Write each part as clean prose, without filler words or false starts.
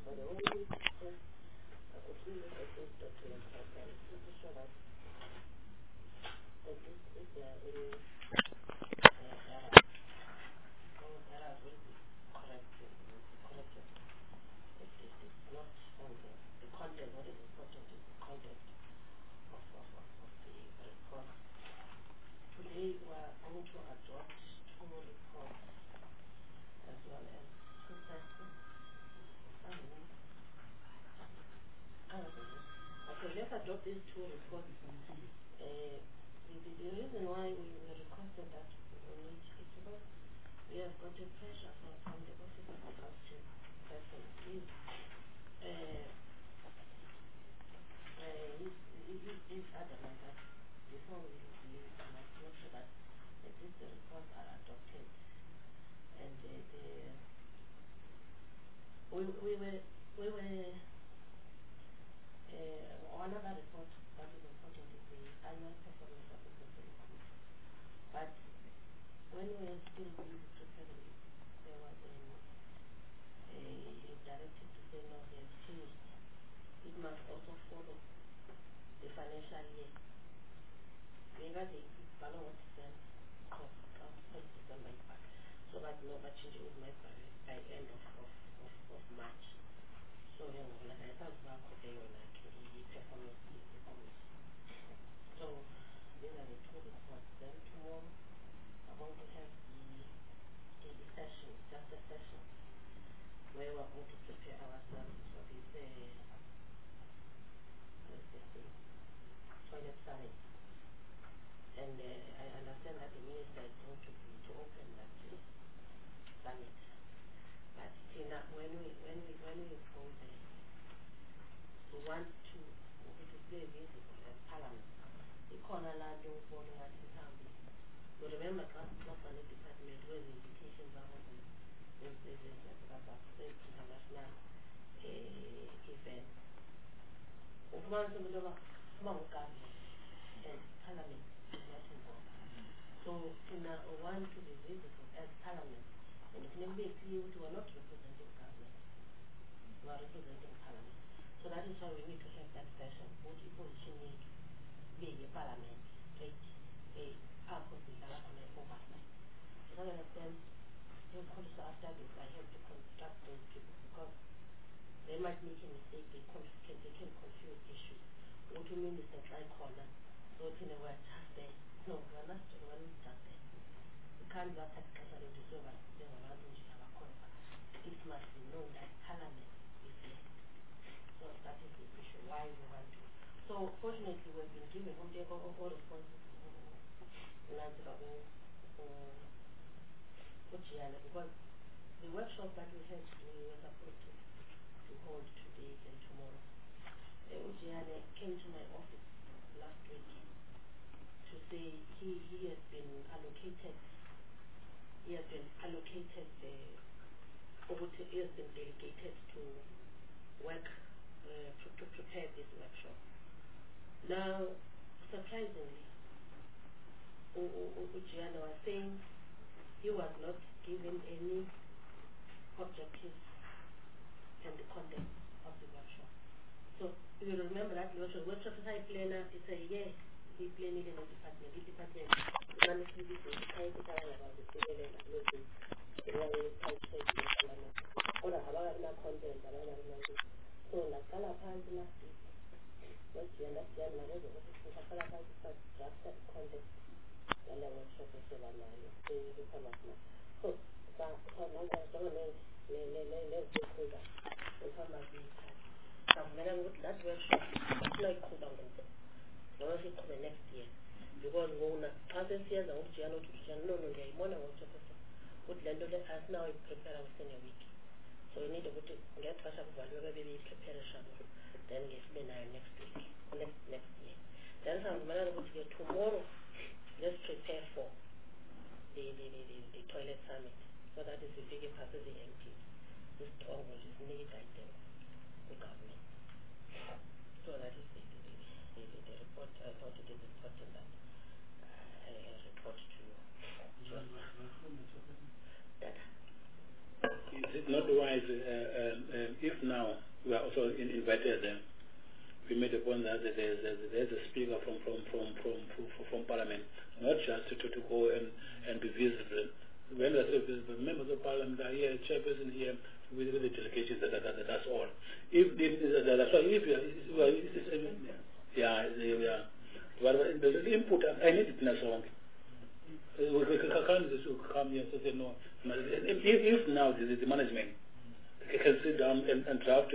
But the only just I could really look at those documents and pretty sure that this if there are any things that are going to be corrected, it's not on the content. What is important is the content of the report. Today we are going to adopt two reports as well as two persons. Okay, let's adopt these two reports. The reason why we requested that we need is because we have got a pressure from the office of the culture person. He's adamant that before we must make sure that these reports are adopted. And we were another report that is important is the annual performance of the company. But when we were still busy preparing it, there was a directive to say no, they have changed. It must also follow the financial year. Whenever they follow what is done, so that no change would make by end of March. So like I thought about performance. So these are the two reports. Then tomorrow I'm going to have the session, just a session, where we're going to prepare ourselves for this toilet summit. And I understand that the minister is going to open that summit. But Tina, when we go there, we want to stay visible as Parliament. The corner land don't fall in at the so remember, not on the department where the invitations are open. There's international event. Of one of the small government and Parliament is not involved. So Tina, we want to be visible as Parliament. And it may be clear we are not representing government. We are representing Parliament. So that is why we need to have that session. What people should need being a Parliament, a part of the oversight. So I understand also after this I have to construct those people because they might make a mistake, they can confuse issues. What we mean is a dry corner. So in a word, just there. No, we're not just there. We can't just have casually to say what they were not doing to our corner. It must be known that Parliament is there. So that is the issue, why we want to. So fortunately we've been given all responses because the workshop that we had we were supposed to hold today and tomorrow. Ujiane came to my office last week to say he has been delegated to work to prepare this workshop. Now, surprisingly, Ujiane was saying he was not given any objectives and the content of the workshop. So you remember that workshop is a planner, it's a year, he planning in the department, managing this is kind of about the civil and local, content, so like Calapans last week, what you understand, just content. And the workshop is so that workshop like cool down the next year because when past years I want to no workshop would lend us now prepare us in a week. So we need to get up value maybe prepare a shadow, then get next week, next year. Then some man to get tomorrow. Let's prepare for the toilet summit. So that is the biggest part of the MPs. This always is made by the government. So that is the report. I thought it is important that I report to you. Is it not wise if now earlier there, we made a point that there's a speaker from Parliament, not just to go and be visible. When the members of Parliament are here, chairperson here, with the delegations, that's all. If that's why But the input, I need it in a song. We can't just come here and say no. If now the management can sit down and draft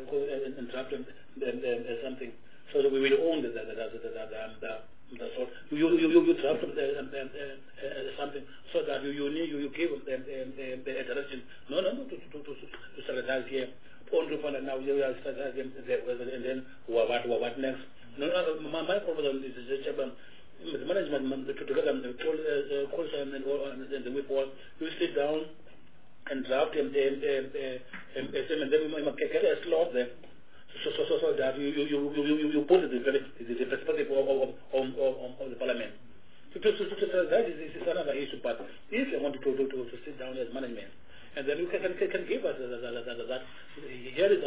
something, so that we will own the sort. You draft something so that you give the direction. No, to strategize here. And now you are strategizing and then what next? No, my problem is the management together and the whip all. You sit down and draft and then we might get a slot there. So that you put the perspective of the Parliament. So that is another issue. But if you want to sit down as management, and then you can give us that. Here is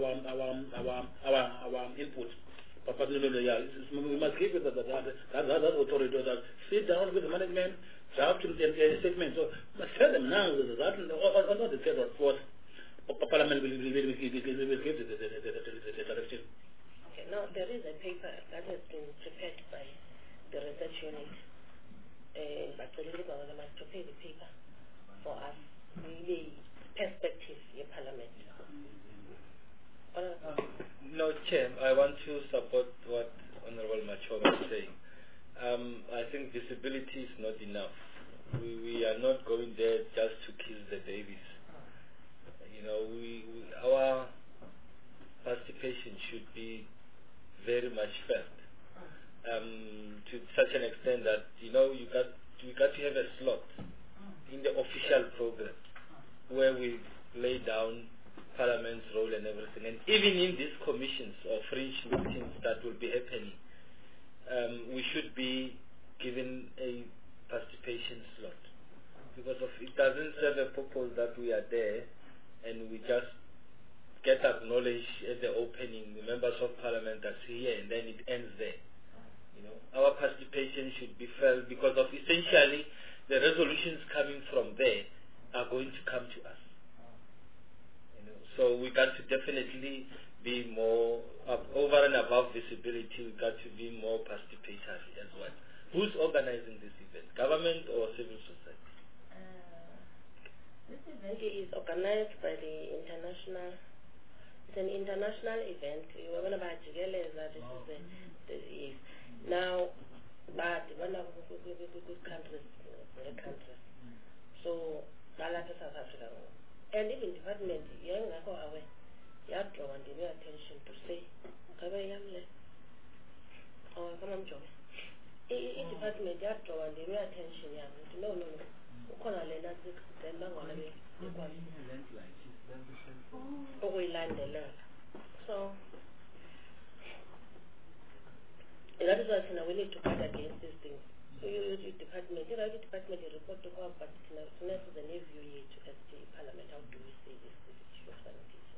our input. But we must give it that authority that sit down with the management, draft a statement. So must tell them now that not the third or fourth. Parliament will give the direction. Okay, now there is a paper that has been prepared by the research unit, but the Liberal must prepare the paper for us, the perspective in Parliament. No, Chair, I want to support what Honorable Machoba is saying. I think visibility is not enough. We are not going there just to kiss the babies. You know, our participation should be very much felt, to such an extent that we got to have a slot in the official program where we lay down Parliament's role and everything, and even in these commissions or fringe meetings that will be happening, we should be given a participation slot, because it doesn't serve a purpose that we are there and we just get acknowledged at the opening, the members of Parliament are here, and then it ends there. Our participation should be felt, because of essentially the resolutions coming from there are going to come to us. So we got to definitely be more, over and above visibility, we got to be more participatory as well. Who's organizing this event? Government or civil society? This event is organized by the international. It's an international event. We're going to buy together. This is the now, but one of the countries, so South Africa, and even department, young away, you have drawn the attention to say, come on, Joe. In department, you have drawn the attention, no. We land the learn. So that is why we need to fight against these things. So your department, the department report to go, but it's not the new view to ST Parliament. How do we say this issue of sanitation?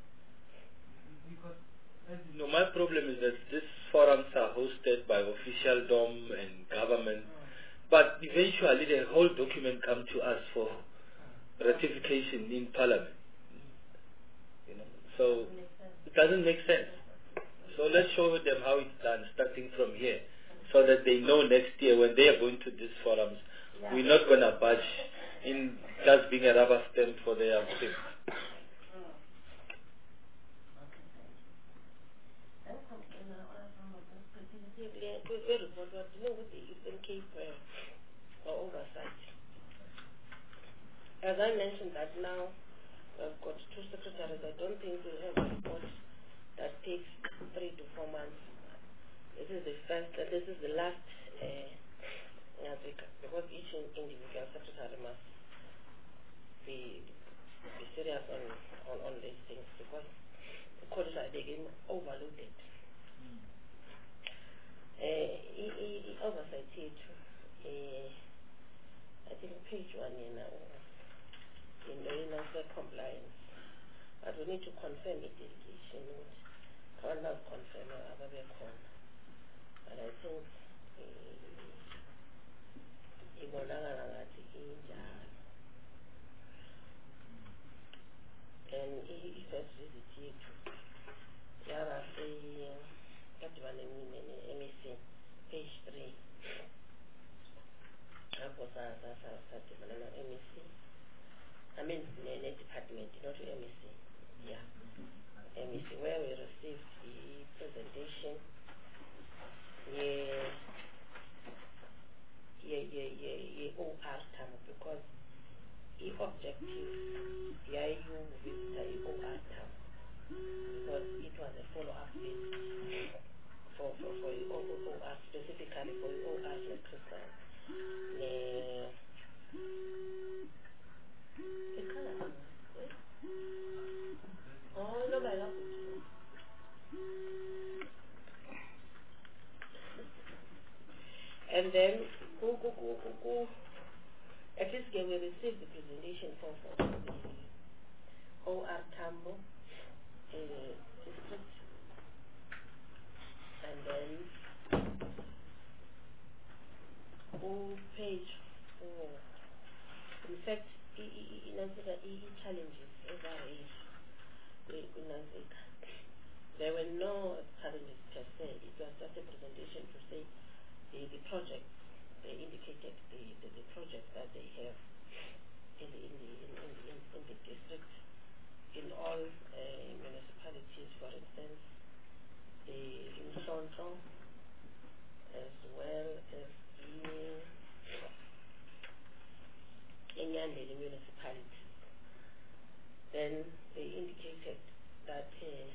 No, my problem is that these forums are hosted by official DOM and government. But eventually the whole document comes to us for ratification in Parliament. So it doesn't make sense. So let's show them how it's done, starting from here, so that they know next year when they are going to these forums, we're not going to budge in just being a rubber stamp for their thing. Oversight. As I mentioned that now I've got two secretaries. I don't think we'll have a report that takes 3 to 4 months. This is the first. This is the last. Because each individual secretary must be serious on these things, because the codes are getting overloaded. Oversight here too. I think page 1 in compliance. But we need to confirm it delegation. confirm ababe khona, but I think ibonakala ngathi injalo. And i-first visit yethu yaba kadibane MEC page 3 apho sadibana no-MEC, I mean ne-department, not MEC, yeah, MEC, where we received the presentation OR term, because the objective visitor OR term, because it was a follow-up visit for OR, specifically for OR Crystal. No, my love. And then at least we received the presentation for the OR Tambo district, and then page 4. In fact, challenges as I raised. There were no challenges per se. It was just a presentation to say the projects. They indicated the projects that they have in the district, in all municipalities. For instance, in Sonto, as well as in Yandeli municipalities. Then they indicated that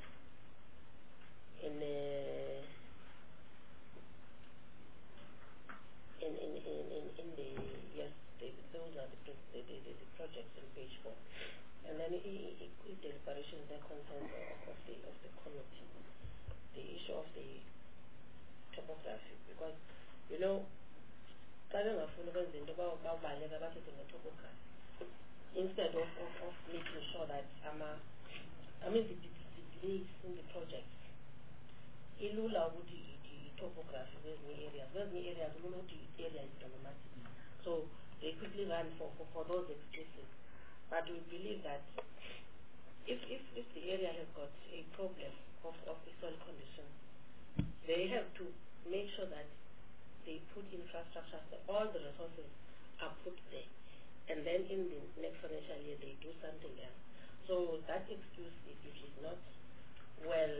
those are the projects on page 4, and then deliberations that concern of the committee, the issue of the topography, because instead of making sure that the delays in the projects, ilula ukuthi topography areas area is problematic, so they quickly run for those excuses. But we believe that if the area has got a problem of the soil conditions, they have to make sure that they put infrastructure, all the resources are put there, and then in the next financial year they do something else. So that excuse is not well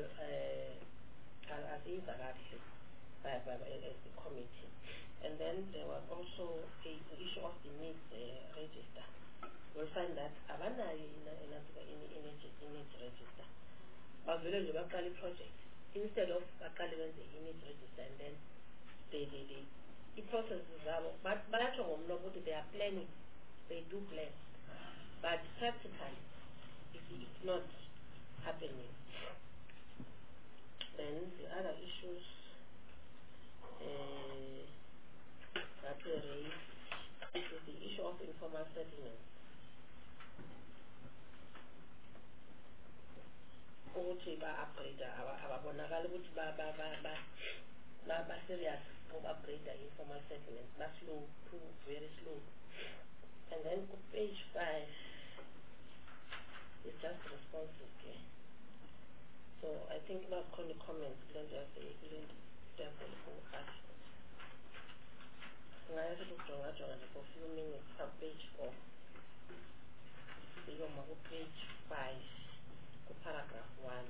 by the committee. And then there was also the issue of the needs register. We'll find that Abana in needs register. But village Bakali project, instead of Bakali the needs register, and then the processes are, but they are planning, they do plan, but practically it's not happening. Then the other issues that we raised is the issue of informal settlements. Ukuthi ba-upgrade ababonakala ukuthi ba-serious upgrade the informal settlements, but slow, too very slow. And then page 5 is just responses. Okay? So I think about comments, then just for us. I have to for a few minutes from page 4. So page 5, paragraph 1.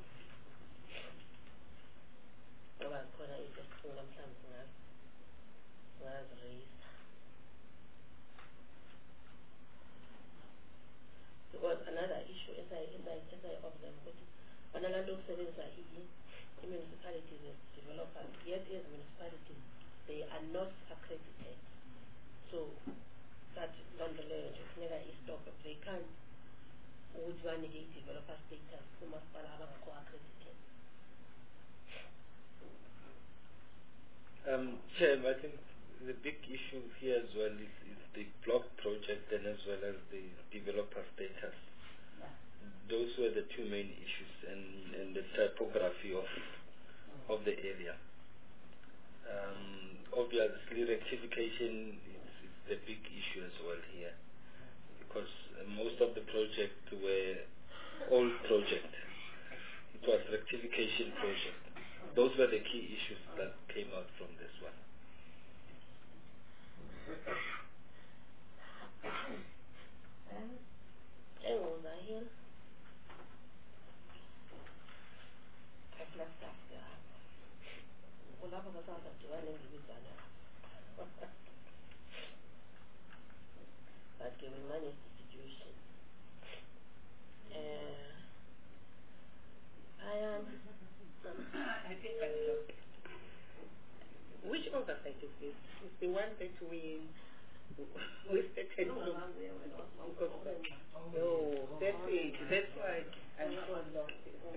So I'm going to just pull them something else. Because another issue as I observe, when a lot of services are municipalities as developers, yet as municipalities, they are not accredited. So that nonetheless, never is stopped. They can't negate developer status who must be accredited. Chair, I think the big issue here as well is the block project and as well as the developer status. those were the two main issues, and the typography of the area. Obviously, rectification is the big issue as well here, because most of the projects were old projects. It was rectification project. Those were the key issues that came out from this one. But we managed the situation. I think I know. Which oversight is this? It's the one that we stated from. No, that's it. That's why I'm so lost.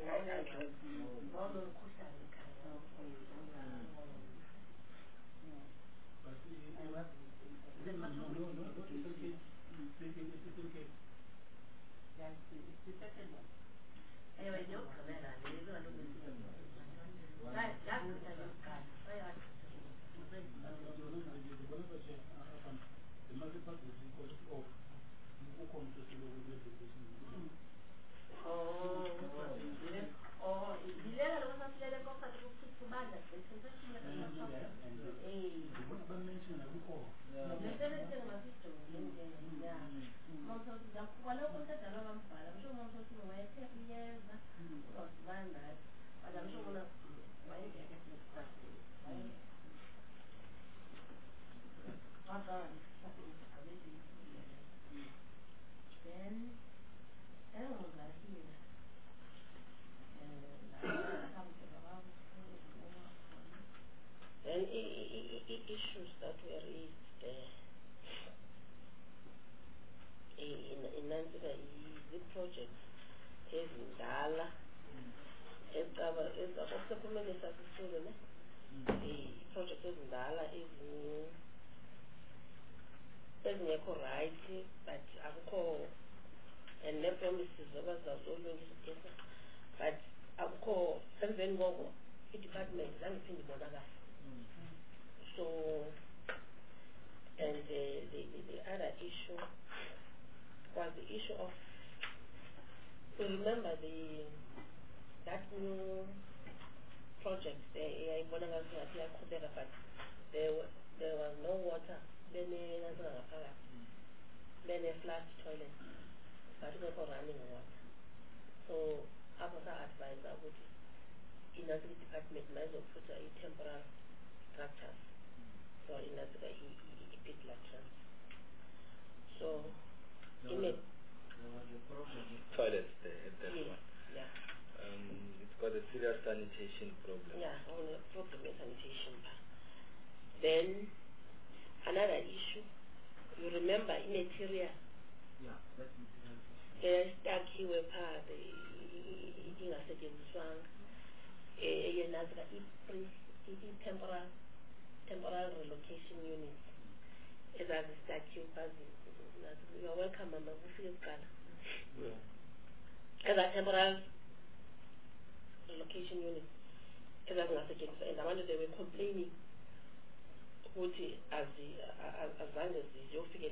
Issues that were raised in Nanzika the projects ezindala ezakusephumeni sasisulu ne projects ezindala ezingekho right but akukho and ne promises abazazolungisa but akukho emveni koko i-department zange iphinde ibonakala. So, and the other issue was the issue of, you remember that new project, but there was no water, then a flush toilet, but it was running water. So, I was advised that in the department, might as well put a temporary structures. So in that way, he pit latrines. So, there was a problem with toilets there at that one. Yeah. It's got a serious sanitation problem. Yeah, only problem with sanitation. Then another issue. You remember immaterial. Yeah, that's material. Stuck here part in a second song. Temporary relocation units. As I statue, you are welcome, Mama. As a temporary relocation unit. As I wanted, they were complaining. As long as you figure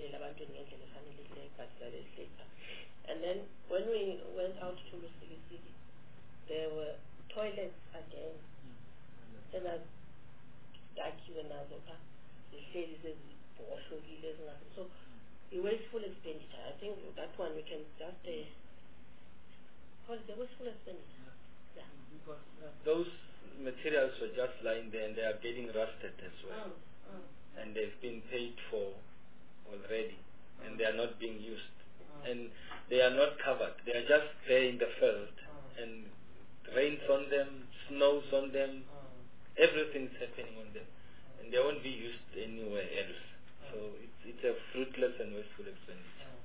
and then when we went out to Lusiki City, there were toilets again. And I you and Nazoka, the lady says, so the wasteful expenditure. I think that one we can just call it the wasteful expenditure. Yeah. Because those materials were just lying there and they are getting rusted as well. And they've been paid for already and they are not being used. And they are not covered. They are just there in the field and rains on them, snows on them. Everything's happening on them, and they won't be used anywhere else. So it's a fruitless and wasteful expenditure.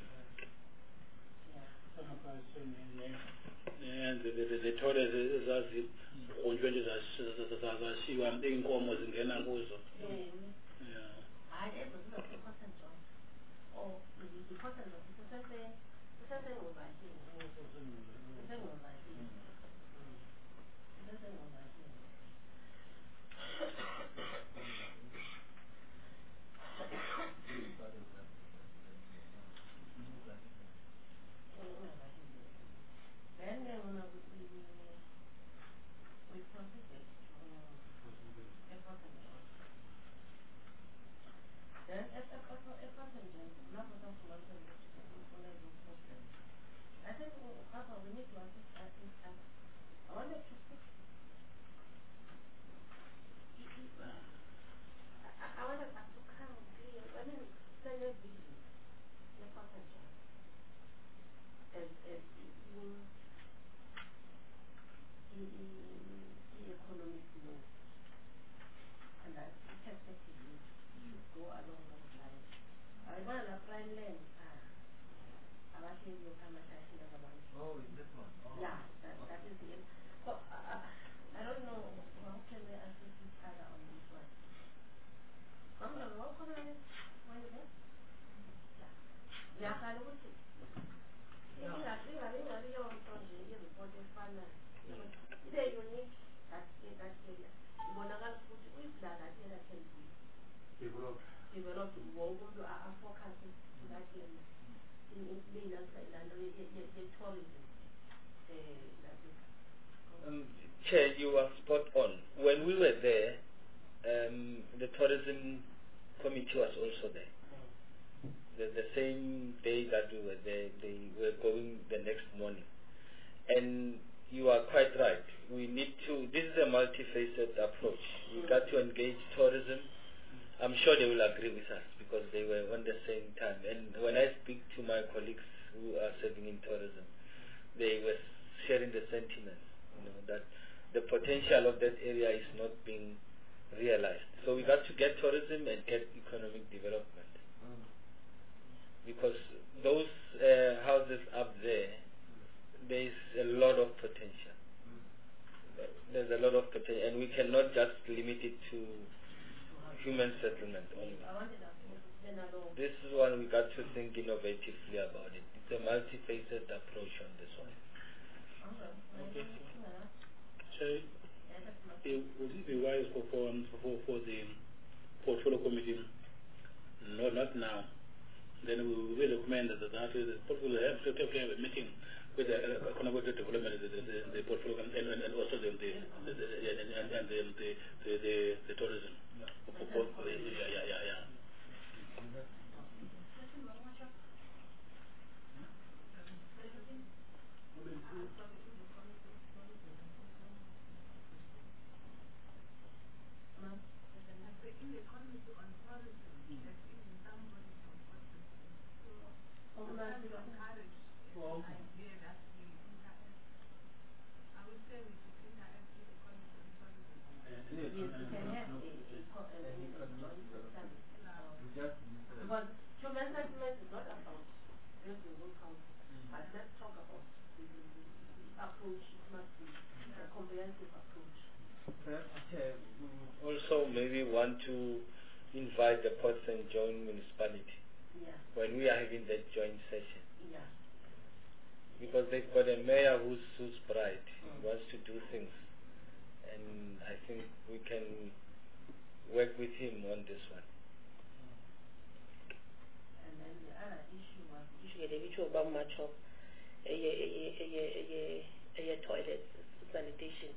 And the toilet is as if zashiwa inkomo zingena kuzo. Oh, is this one? Oh. Yeah, that is it. So, I don't know, how can we assist each other on this one? Come on, what can I, when is it? Yeah, I know what it is. Develop wonke afocus that area in tourism. Chair, you are spot on. When we were there, the tourism committee was also there. The same day that we were there, they were going the next morning. And you are quite right. We need to, this is a multifaceted approach. We got to engage tourism. I'm sure they will agree with us because they were on the same time. And when I speak to my colleagues who are serving in tourism, they were sharing the sentiments, that the potential of that area is not being realized. So we got to get tourism and get economic development. Because those houses up there, there's a lot of potential. There's a lot of potential, and we cannot just limit it to human settlement only. This is one we got to think innovatively about it. It's a multifaceted approach on this one. So, it wouldn't be wise for the portfolio committee, no, not now. Then we will recommend that the portfolio have to have a meeting with the economic development, the portfolio, and also the tourism. Yeah. But human settlement is not about just the whole council, but let's talk about the approach. It must be a comprehensive approach. Also, maybe want to invite the Port St. John municipality when we are having that joint session. Because they've got a mayor who's bright, wants to do things, and I think we can work with him on this one. And then the other issue was toilet sanitation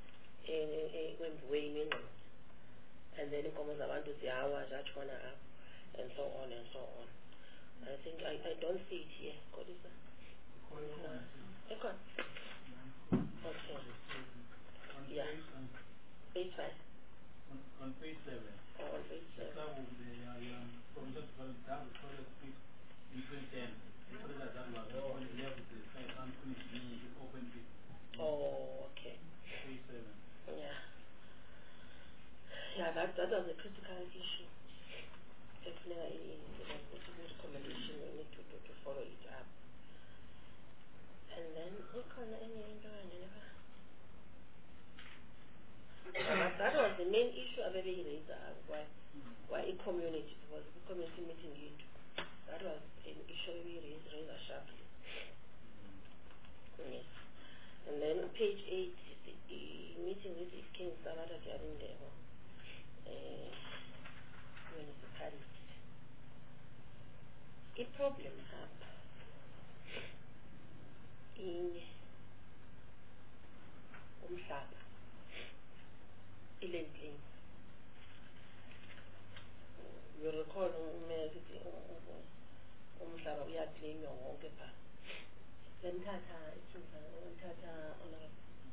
and then and so on and so on. I think I don't see it here. What is that? Okay. Yeah. Page 5. On page 7. On page 7. From just one down the toilet street in 2010. Oh, okay. Page 7. Yeah. Yeah, that was a critical issue. Definitely, it's a good recommendation. We need to follow it up. And then, that was the main issue I've ever raised. Why in community, it was the community meeting you. That was an issue we raised sharply. Yes. And then page 8, the meeting with the King Samata Jarindebo, municipality. A problem up in Umhlaba, Ilentling. You recall Umhlaba uyaclainywa wonke pha. Lemthatha honorable.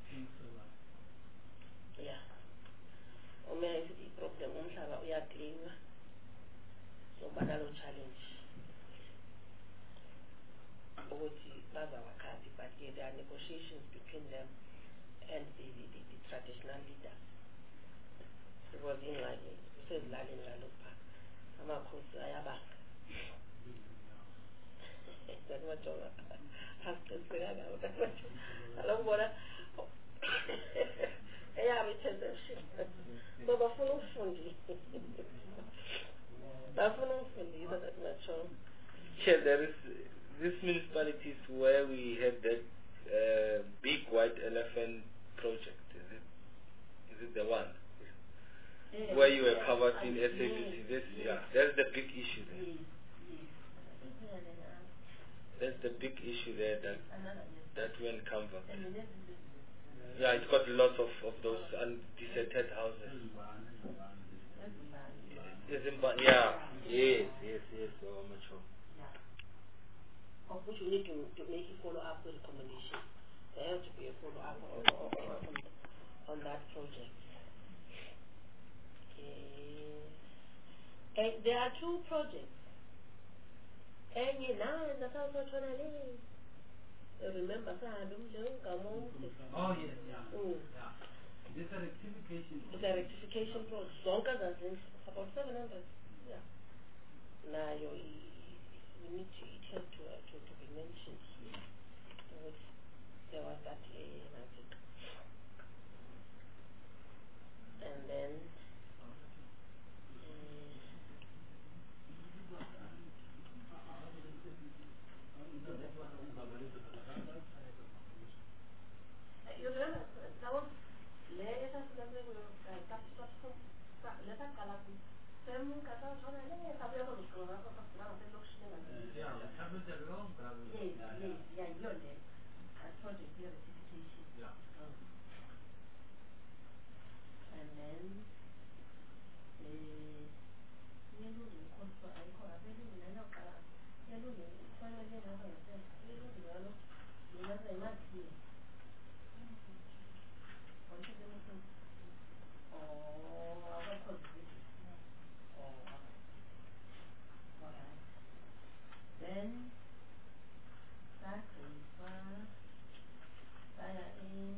Yeah. The problem umhlaba uyaclainywa. So banalo challenge. Ukuthi bazawakhaphi, but there are negotiations between them and the traditional leaders. It was in like usezilale njalo pha. Amakhosi ayabanga. That's what you're alongibona eyabo i-perception so bafuna ukufundisa that macho. Chair, there is this municipalities where we had that big white elephant project. Is it the one where you were covered in SABC? That's the big issue there. That's the big issue there that we encounter. Yeah, it's got lots of those undeserted houses. Yes, oh, mature. Of which we need to make a follow-up with recommendation. There has to be a follow-up on that project. Okay. There are two projects. And now in the South of Chonale. Remember, Oh, yes, yeah. This is a rectification. It's a rectification project. Longer than about 700. Yeah. Now we need to be mentioned here. There was that magic. And then you remember that was and then then that is via in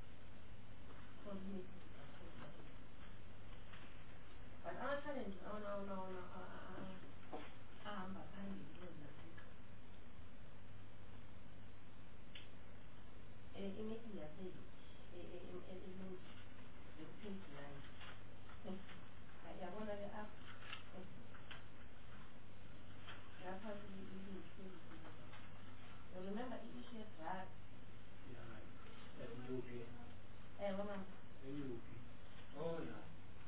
but our challenge remember initiate that Oh, yeah.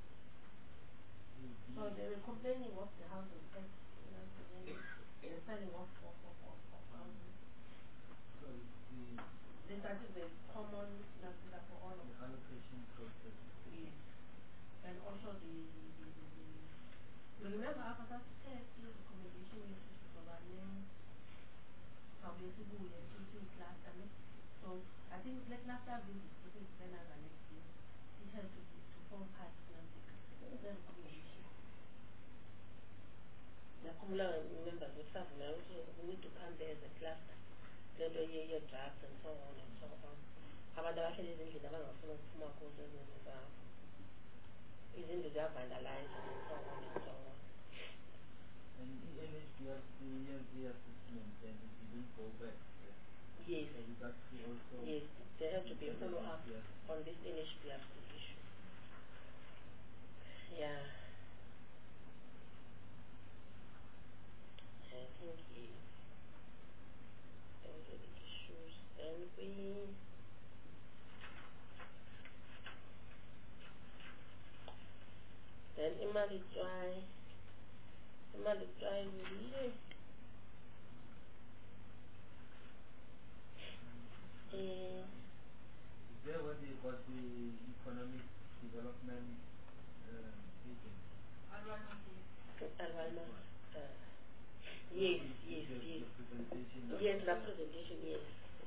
so they were complaining of the houses they're selling off houses. So They started the common Nasika for all of the allocation process. yes. And also the you remember after that test the recommendation is to provide name publicity teaching class so I think like last time we putting planners and next year it has to form part of Nasika. The recommendation. The cumulative members of staff now also need to come there as a cluster. Then the year drafts and so on and so on. Abantu abahlelezindlini abangafuna ukuphuma kuzo ezinto zabo. Izindlu ziyavandalize and so on and so on. And NHBRC assessment and it didn't go back. Yes. So we got to also Yes, there has to be a follow-up on this NHBRC issue. Yeah. I think those are the issues. Then then imali try really Is there what they got the economic development agent? Alwana. Yes. Yes, that presentation, yes.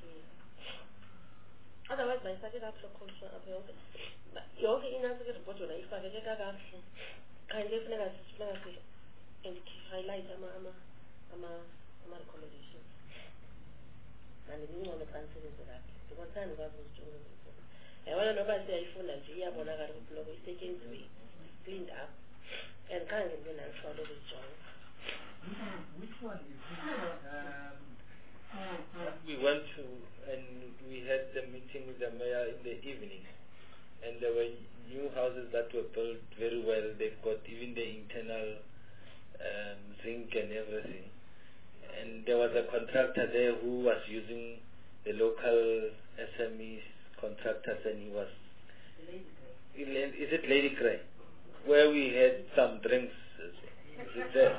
Otherwise, I started up the culture of the open. But you also in answer to the report, if I get a kind of and highlight recommendations. And the new one of answering to that. Because time was doing it. I want to know about the iPhone and the Yabonaga blog is taken to be cleaned up and kind of been follow the job. Which one is it? We went to, and we had the meeting with the mayor in the evening, and there were new houses that were built very well. They've got even the internal zinc and everything. And there was a contractor there who was using the local SMEs contractors, and he was, is it Lady Cray? Where we had some drinks. Is it there?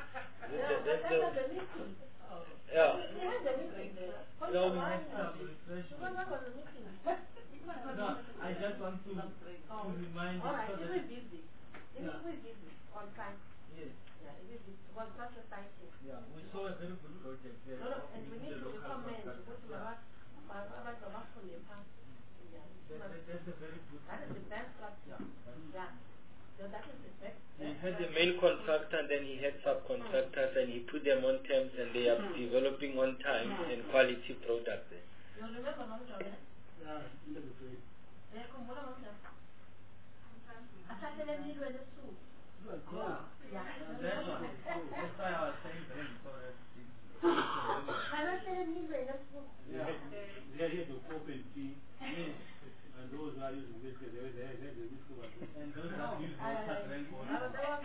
Yeah. No, we had some refreshment. No, I just want to remind you. Alright, it was busy. It was busy on time. Yes. Yeah, it was such a tight thing. Yeah, we saw a very good project there. No, and we need to recommend what we are from the past. That's a very good. That is the best structure. Yeah. So that is the best. He had the main contractor, and then he had subcontractors, and he put them on terms, and they are developing on time and quality products. You remember Mama Joanne? Yeah, That's why I was saying very important. Yeah, they are here to open tea. And those are using this, they and those that use water drink water.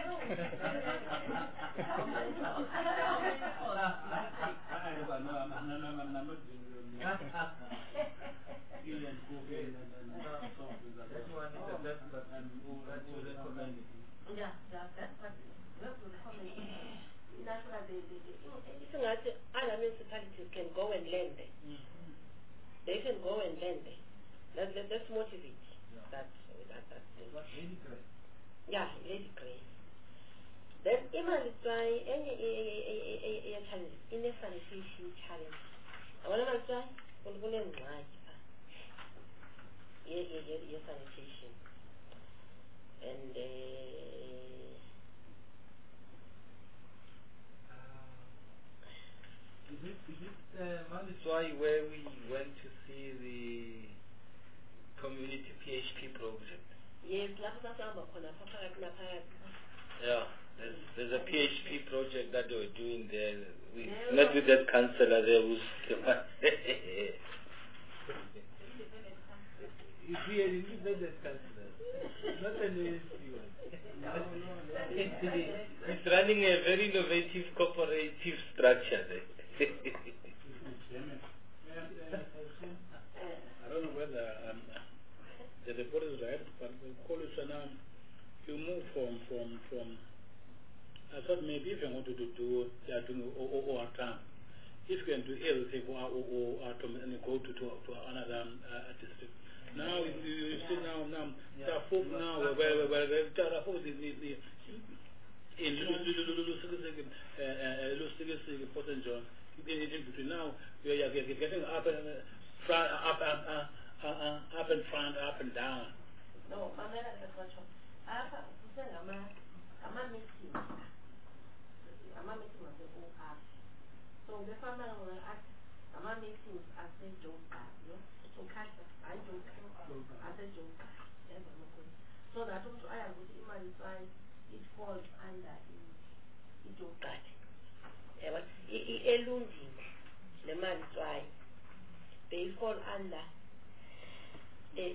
I'm not tea and coffee and soft drinks. That one is the best, but that you recommend it. Yeah, that's what we recommend. That's what other municipalities can go and learn there. They can go and learn there. Let's motivate. Yeah. That's What Lady Cray? Yeah, Lady Cray. Then imali try any challenge in a sanitation challenge. I want to try sanitation. And Is it That's why where we went to see the community PHP project. yes, Yeah, there's a PHP project that they were doing there. We met with that councillor there who's the one. You see an independent councillor, not an ASP one. He's running a very innovative cooperative structure there. I don't know whether the report is right, but the college now, you move from I thought maybe if you want to do, they are doing overtime. If you can do everything or and you go to another district. Now you see now Darfur now where Darfur is in Port St. John. Between now we are getting up and front, up and down. No, I'm not at the question. I'm meeting. Was the whole house. So the family will ask, I'm meeting as a joker, so catch I joke, as a joker. So that also I have with him and it falls under the joker. Elunding, the man try. They fall under a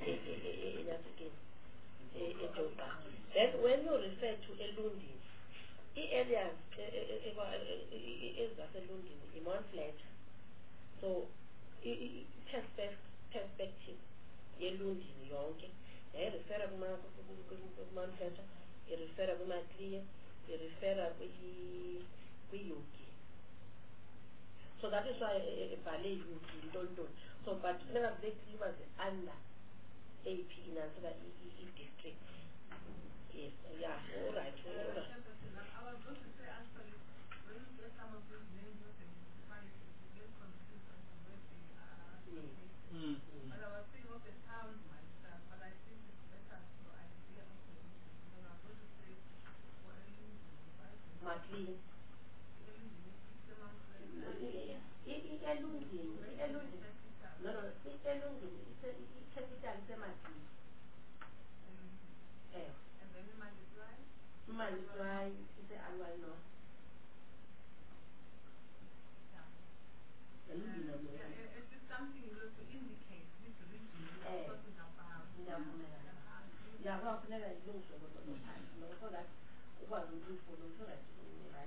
joker. Then when you refer to elunding, the area is as elunding, in one flat. So perspective yelundini yonke yayirefera kuma-manufacture, irefera kuma-clear, irefera kwi-yogi. So that is why ibhale yogi ntoni. So but funeka kube clear under AP inansika i-district. Yes, yeah, all right. I was going to say actually, when you get some of these names of the municipalities, you get confused as to where they are. But I was thinking of the towns myself, but I think it's better to idea of the region. Because I was going to say, for Maclean. No, capital Maclean. And then you Malibrai is the Alwai North. It's just something to indicate which region you're talking about. Yeah, well, never lose over the time. So that was good for those who right.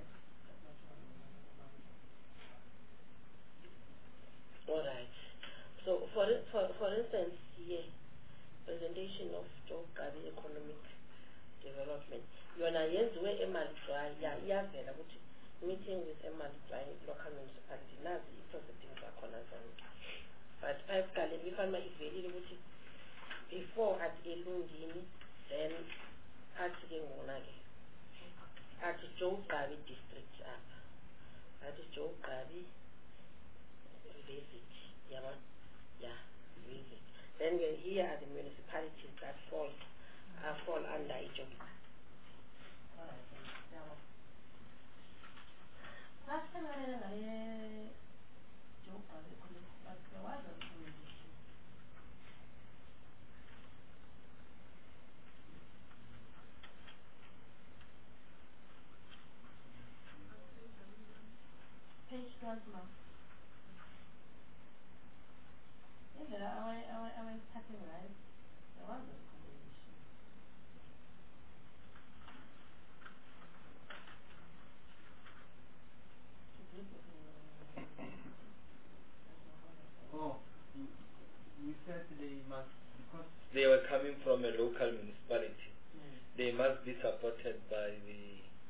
All right. So, for instance, here, presentation of job career economic development. Yona yenziwe eMalibrai, iyavela ukuthi meeting with eMalibrai local municipality nazi i-processing zakhona zonke. But phayikuqale ifanele ivelile ukuthi before at elungini, then athi ke ngona-ke athi Joe Gqabi district apha, athi Joe Gqabi visit, yabona? Yeah, visit. Then here are the municipalities that fall under each of them. Page 12 now. Yeah, I was cutting right. There was a combination. Oh, we said they must, because they were coming from a local municipality. They must be supported by the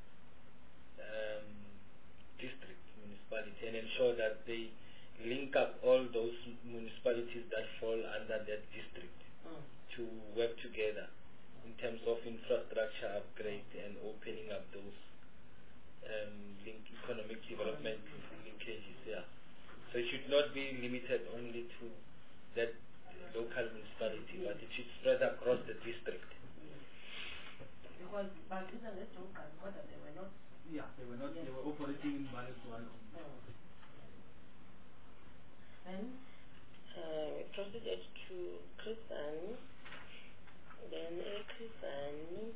district municipality and ensure that they link up all those municipalities that fall under that district to work together in terms of infrastructure upgrade and opening up those economic development linkages. Yeah. So it should not be limited only to that local municipality, but it should spread across the district. Because back in the they were not. yeah, they were not. They were operating in Malibrai. Then proceeded to Krisani, then Krisani,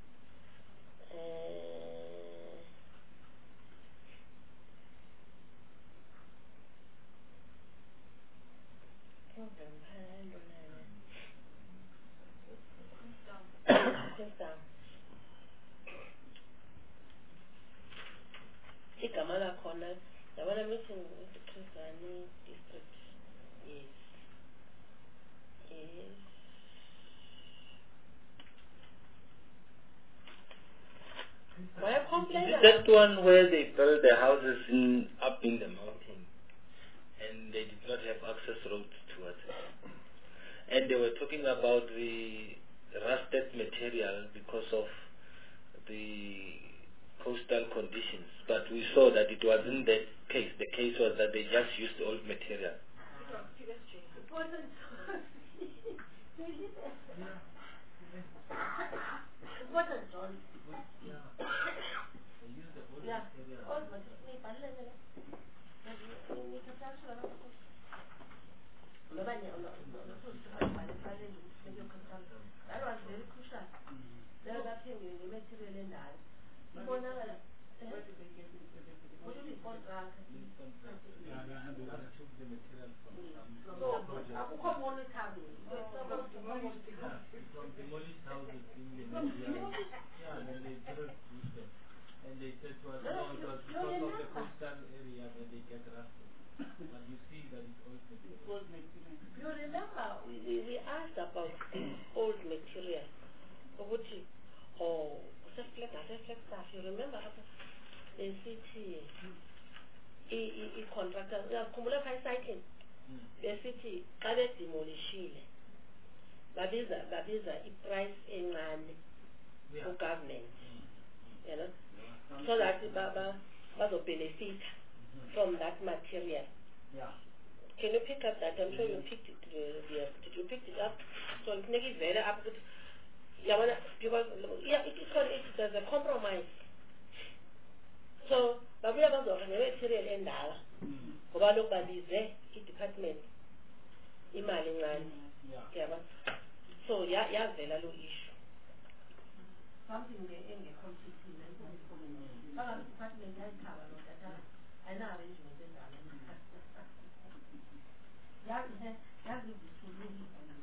igama lakhona yabona meeting with the Krisani district. Yes. Why a complaint? Is that one where they built their houses up in the mountain and they did not have access roads towards it? And they were talking about the rusted material because of the coastal conditions, but we saw that it wasn't that case. The case was that they just used old material. That was very crucial. There was thing in the material in that. Where did they get it? What do we call that? Yeah, they took the material from demolished houses in the Nigeria. Yeah, and then they built with them. And they said to us, no, it was because of the coastal area that they get rusted. But you see that it's old material. You remember we asked about old material. Oh, reflect stuff. You remember the city contractor uyakhumbula pha ecycling besithi xa bedemolishile babiza iprice encane ku-government, you know, so that bazo-benefit from that material. Yeah. Can you pick up that? I'm sure you picked it. Did you pick it up? So it's making it very up. Because there's a compromise. So babuya bazoba ne-material endala ngoba lokhu babize i-department imali encane. Yaba. So yavela lo issue. Something engekho-completely banga i-department yayikhaba lo data ayina-arrangement endala. yazi izithululi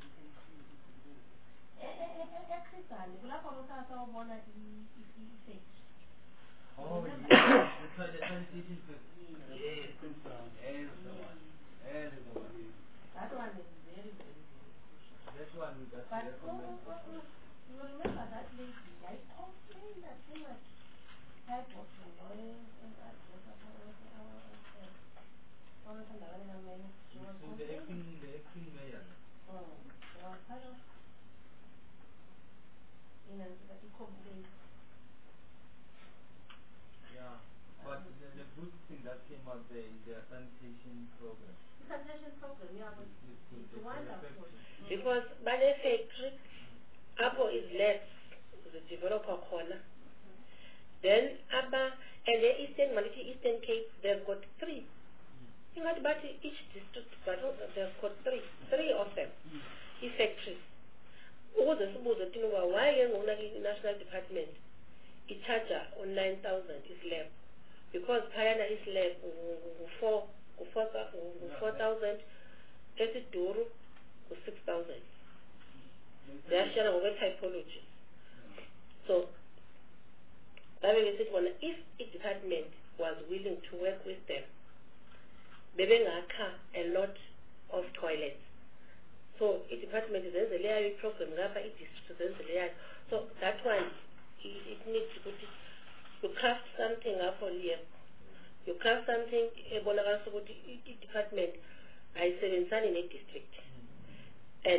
eChrisani kulapho sawubona i-factory. Oh, yeah. That's why the transition to yes, yes, the one. That is the one. That one is very, very, very crucial. That one we got to recommend. You remember that lady? I complained that too much. Type of So the acting mayor. Yeah, but the good thing that came out there is their sanitation program. Sanitation program, yeah, but it's wonderful. Effective. Because by the factory, Apple is less the developer corner. Then and the Eastern Cape, they've got 3. Not about each district, but they've got 3 of them. Factories. Why the National Department it charger on 9,000 is lab? Because Payana is lab 4,000, Esiduru 6,000. They are sharing over typology. So if a department was willing to work with them, they will a lot of toilets. So a department is a layer program, so that one it needs to craft something up on here. You craft something department I said in a district. And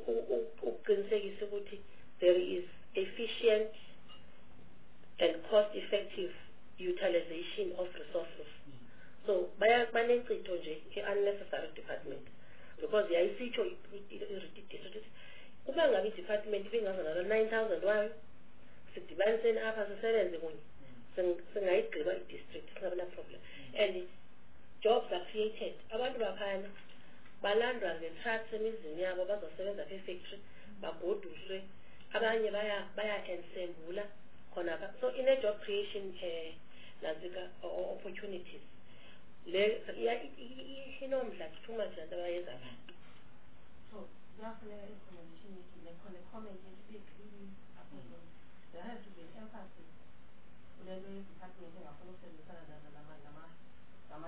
there is efficient and cost-effective utilization of resources. So, by unnecessary department, because the ICT is ridiculous. Department being another 9,000 while 60 bands in up as a 7 district, it's not a problem. And jobs are created. Abantu baphana balandwa nge-trucks emizini yabo bazosebenza kwi-factory bagoduswe abanye baya ensembula khona. So in a job creation nazika opportunities le inomdla too much that abayenza pha. So definitely information le comment there has to be emphasis on the department engafuna ukusebenzisana nama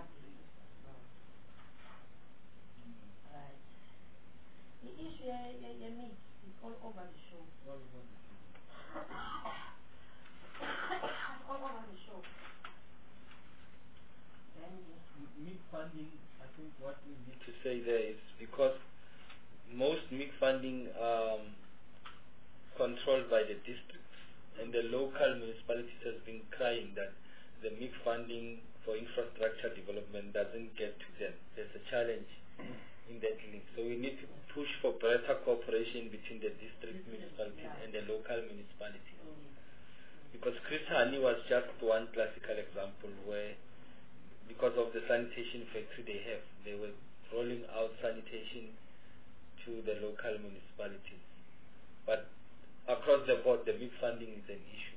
right. The issue meat is all over the show. All over the show. MIG funding, I think what we need to say there is because most MIG funding controlled by the districts, and the local municipalities has been crying that the MIG funding for infrastructure development doesn't get to them. There's a challenge in that link. So we need to push for better cooperation between the district municipalities and the local municipalities. Because Chris Hani was just one classical example where, because of the sanitation factory they were rolling out sanitation to the local municipalities. But across the board, the big funding is an issue.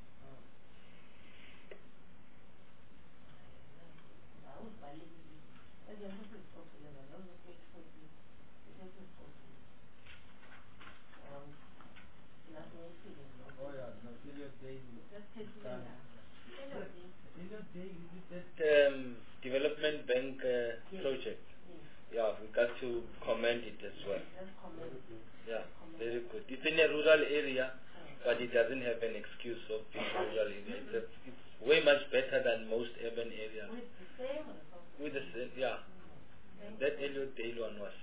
Oh yeah, Elliot Day. That development bank project. Yeah, we got to commend it as well. Just comment. Yeah, very good. It's in a rural area, but it doesn't have an excuse of being a rural area. It's way much better than most urban areas. With the same resources. With the same, yeah. And that Elliot Dale one was.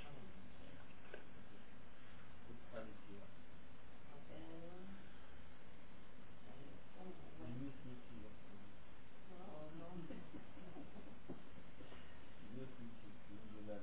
Good quality. Yeah. The new city. New city. New land.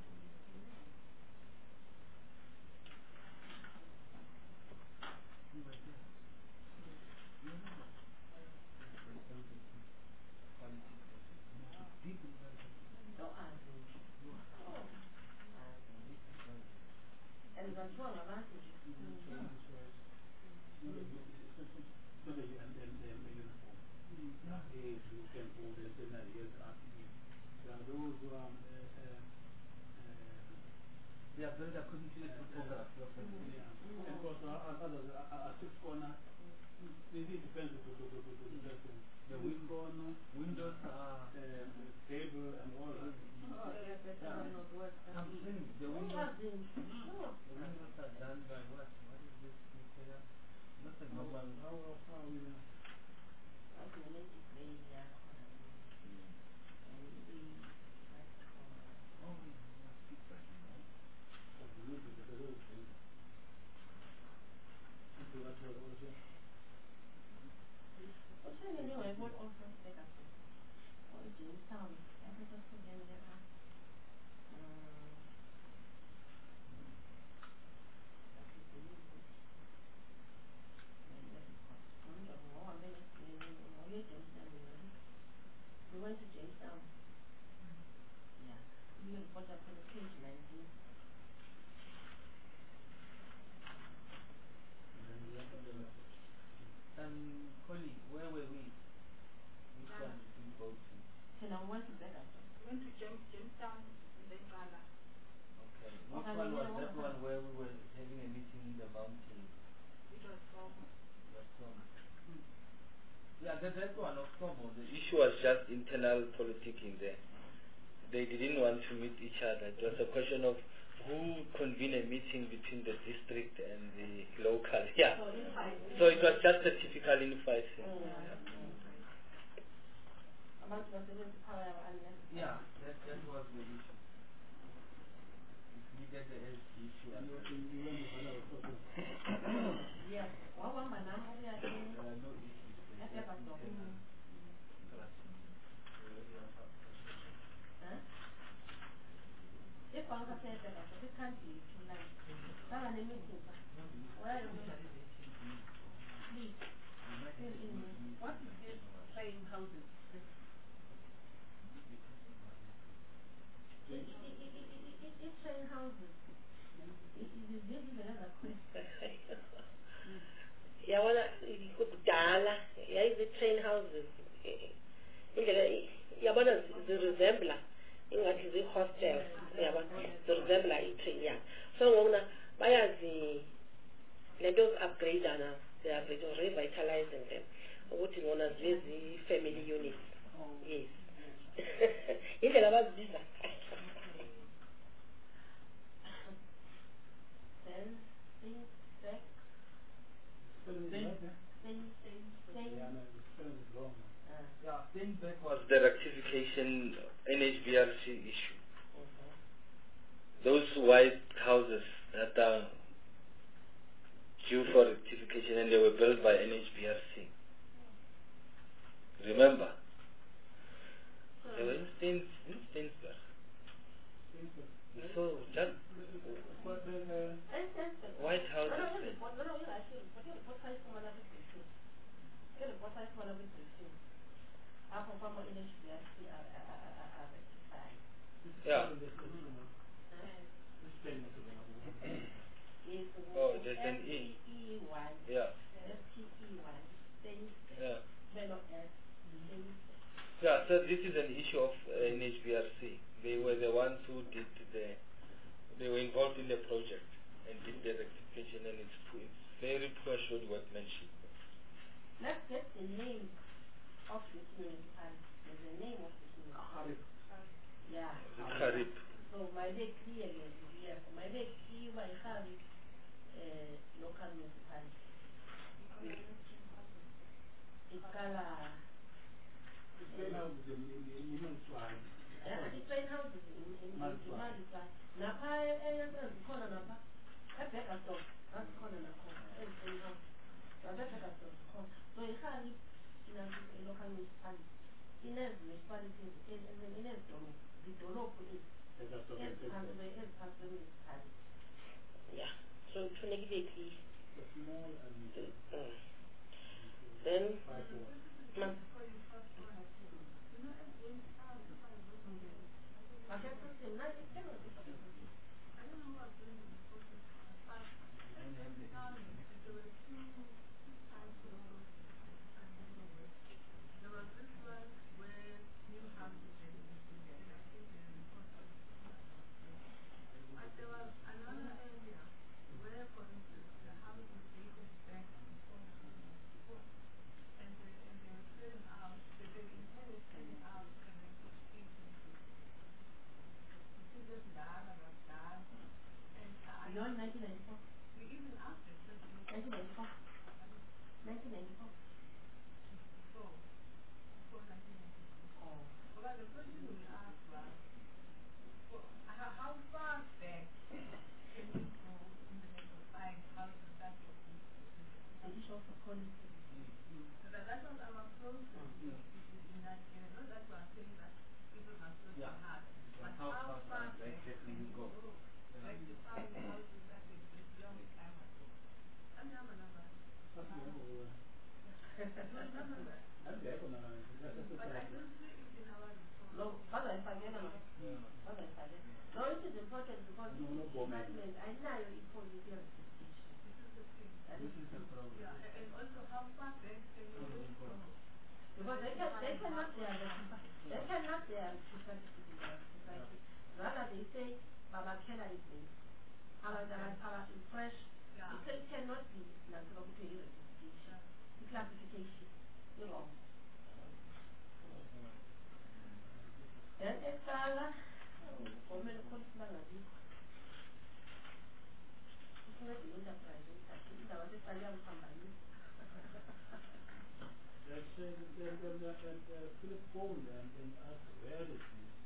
Yeah, but I couldn't see the photograph. And also others are 6 corner. It depends on the person. The windows are table and all that. I'm saying the windows are done by what? What is this material? Not a normal. How we know? We went to Jamestown. Yeah. We report up on page 19. Collie, where were we? Which one did we go to? I went to bed after. We went to Jamestown and then Ghana. Okay. Which one was that one where we were having a meeting in the mountain? It was from Yeah, that one of Tomo. The issue was just internal politicking there. They didn't want to meet each other. It was a question of who convened a meeting between the district and the local. Yeah. So it was just a typical infight. Yeah, that was the issue. It needed the issue. Yes. There are no issues. If one can say that, we can't be too late. Where are you please? What is this saying houses? It's train houses. This is another question. Yabona kudala yayizi train houses indlela yabona ziresemble ingathi zi-hostels yabona ziresemble i-train yeah so ngona bayazi lento upgrade now they are revitalizing them ukuthi ngona zibe family units yes indlela abazibiza Yeah, Steinbeck was the rectification NHBRC issue. Those white houses that are due for rectification and they were built by NHBRC. Remember? They were in Steinberg. So just white houses. Yeah. Oh, there's an E. Yeah. Yeah. Yeah, so this is an issue of NHBRC. They were the ones who did they were involved in the project and did the rectification, and it's very poor showed workmanship. Let's get the name of this municipality. The name of this municipality. Yeah. Kharib. So my leg clearly, yes. My leg key by Harry, local municipality. Ikala. Yeah, it's train houses in Malisa. Napa, corner Napa. I beg a dog. That's corner Napa. It's train house. So I beg a dog. So in Harry, in a local municipality. In a municipality, in a the local is. Yeah, so negatively. Then, you're in 1994. Even after 1994. 1994. Before 1994. Oh. Well, the question we asked was, how far back can you go in the level of find how to start your the issue of policy. So that was our process in Nigeria. Not that we are saying that people must work hard, but how far back can you go? Like the family houses that exist long time ago. I have a number. But I don't see it in our report. No, Father, if I get a Father, if I get no, it is important because I know you call it here. This is the thing. This is the problem. Yeah, and also how far back can you go? Because they cannot society. Rather they say Baba Kela is this. Our fresh. Yeah. It cannot be classification. You know. Then it's women could not be. It's not the enterprise. It's our Italian company. Philip phoned and asked where is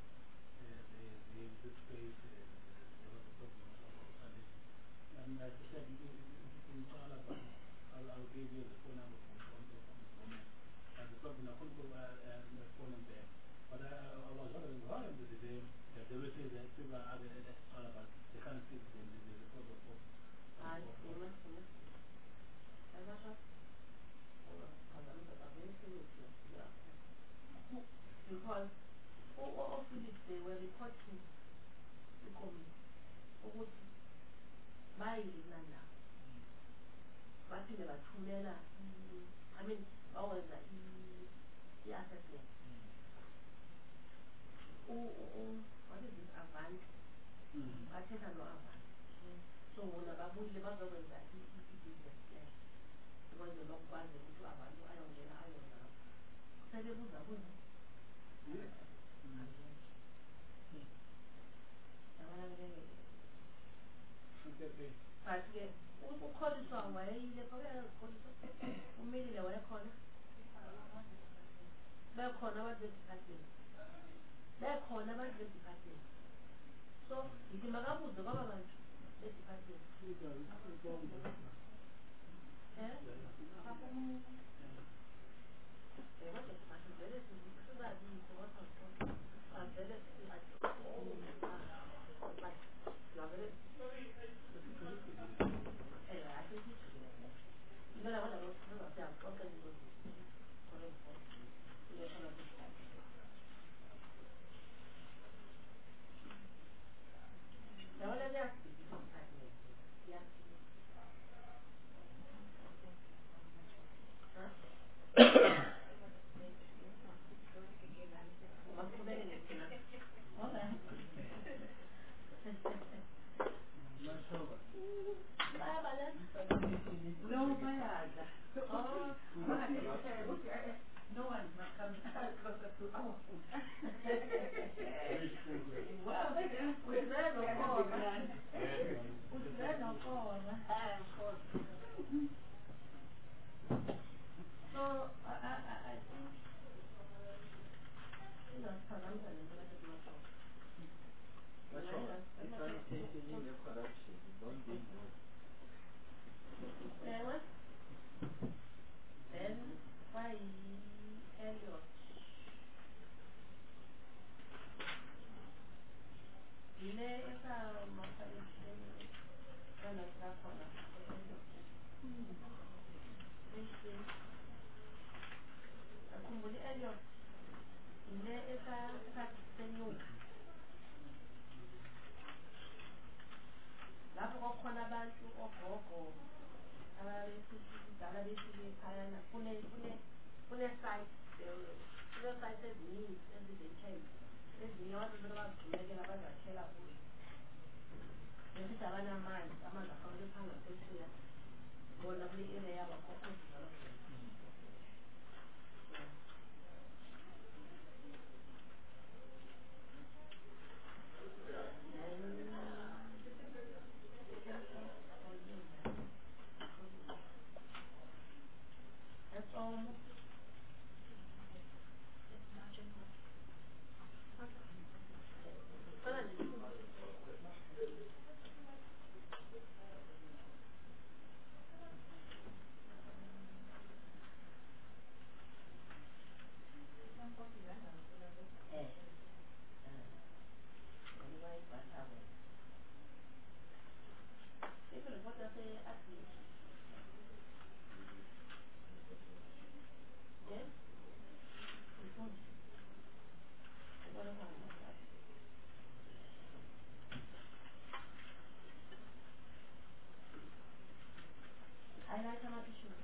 this place, there was a problem about it. And I said, in Calabar, I'll give you the phone number from the woman. And the problem, I couldn't go phone them there. But I was wondering, why did they will say that people are Calabar, they can't speak the problem of. Because all Philips they were reporting the community. By Landa. But in the Tumela, I mean, always the assessment. What is this avant? I said I know avant. So when I was the buzzer was that he was the long buzzer to avant. I don't get I don't know. So there was a woman. Ukhola isonga yayile umile wayekhona bekhona abantu be-department so ngithi makabuze kwaba bantu be-department no one might come closer to our food. Well, we ran on corner. We ran on corner. Of course. So, I think, you know, sometimes I'm going to do it. Then why Elliot? Ile esa mafanikio kana trafona akumbuli Elliot ile esa kasenyuka lapho kokhona abantu ogogo abadala bethu ekhaya kune site eziningi ezizenhlelo ezinye abantu abazigcinekela abazakhela kuzo besithi abanamanzi amanzi afanele phanga phesheya bona kule area yabakhokho that's almost highlight some of the issues.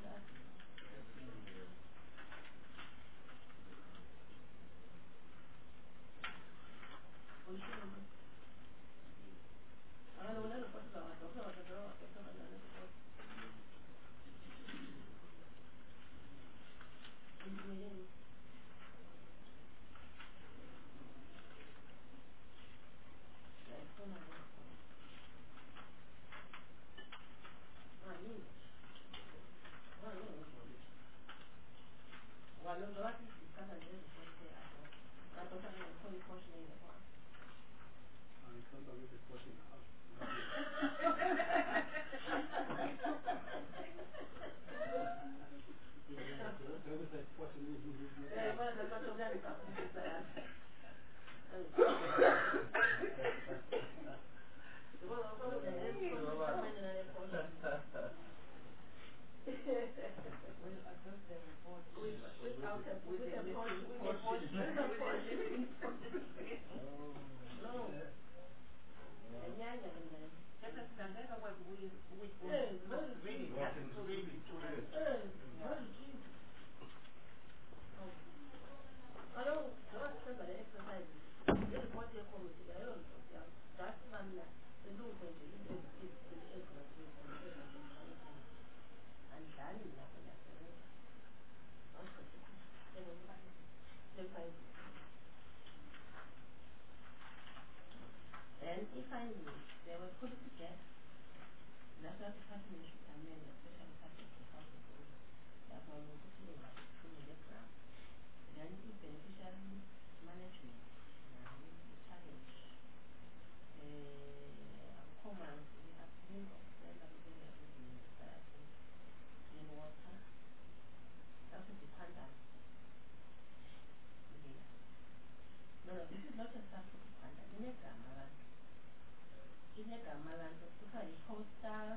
And if I knew they were put together, that's what the fascination and then especially fascination of the that's why we're putting it in the ground. Then it's beneficial management, the challenge, command, we have to in water, that's what the panda. No, this is not a sample of panda, in a grammar. In a grammar, to put a coastal.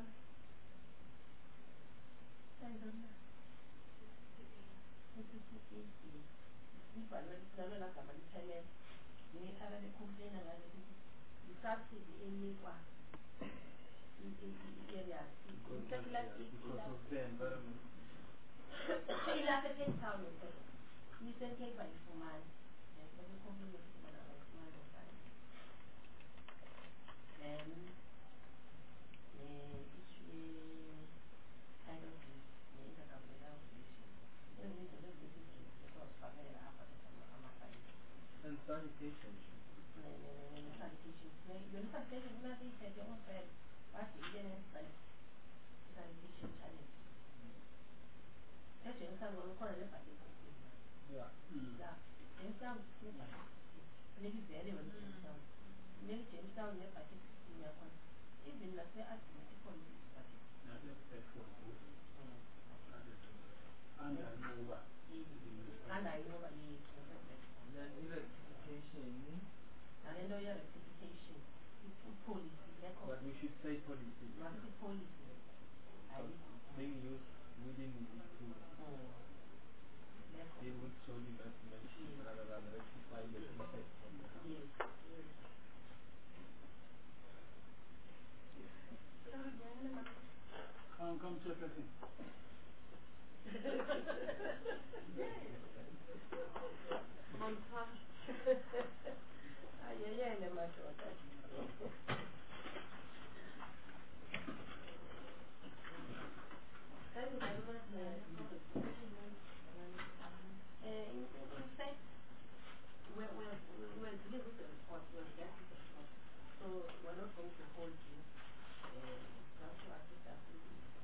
sanitation. Sanitation. Sanitation is not easy. They won't say, "What is sanitation challenge?" That's just someone who calls it a Yeah. Yeah. And some maybe very well. Maybe James Town never take even like the arithmetic on this budget. Not a for good. And I know what. And I know what he is. Then electrification. And I know your rectification. Policy. But we should say policy. Policy. Being used within the school. They would solely mathematics rather than rectify the defect. Yes. Come to everything. Thank you very much. In fact, we're dealing with the report, we're getting the report. So we're not going to hold you now to assist us in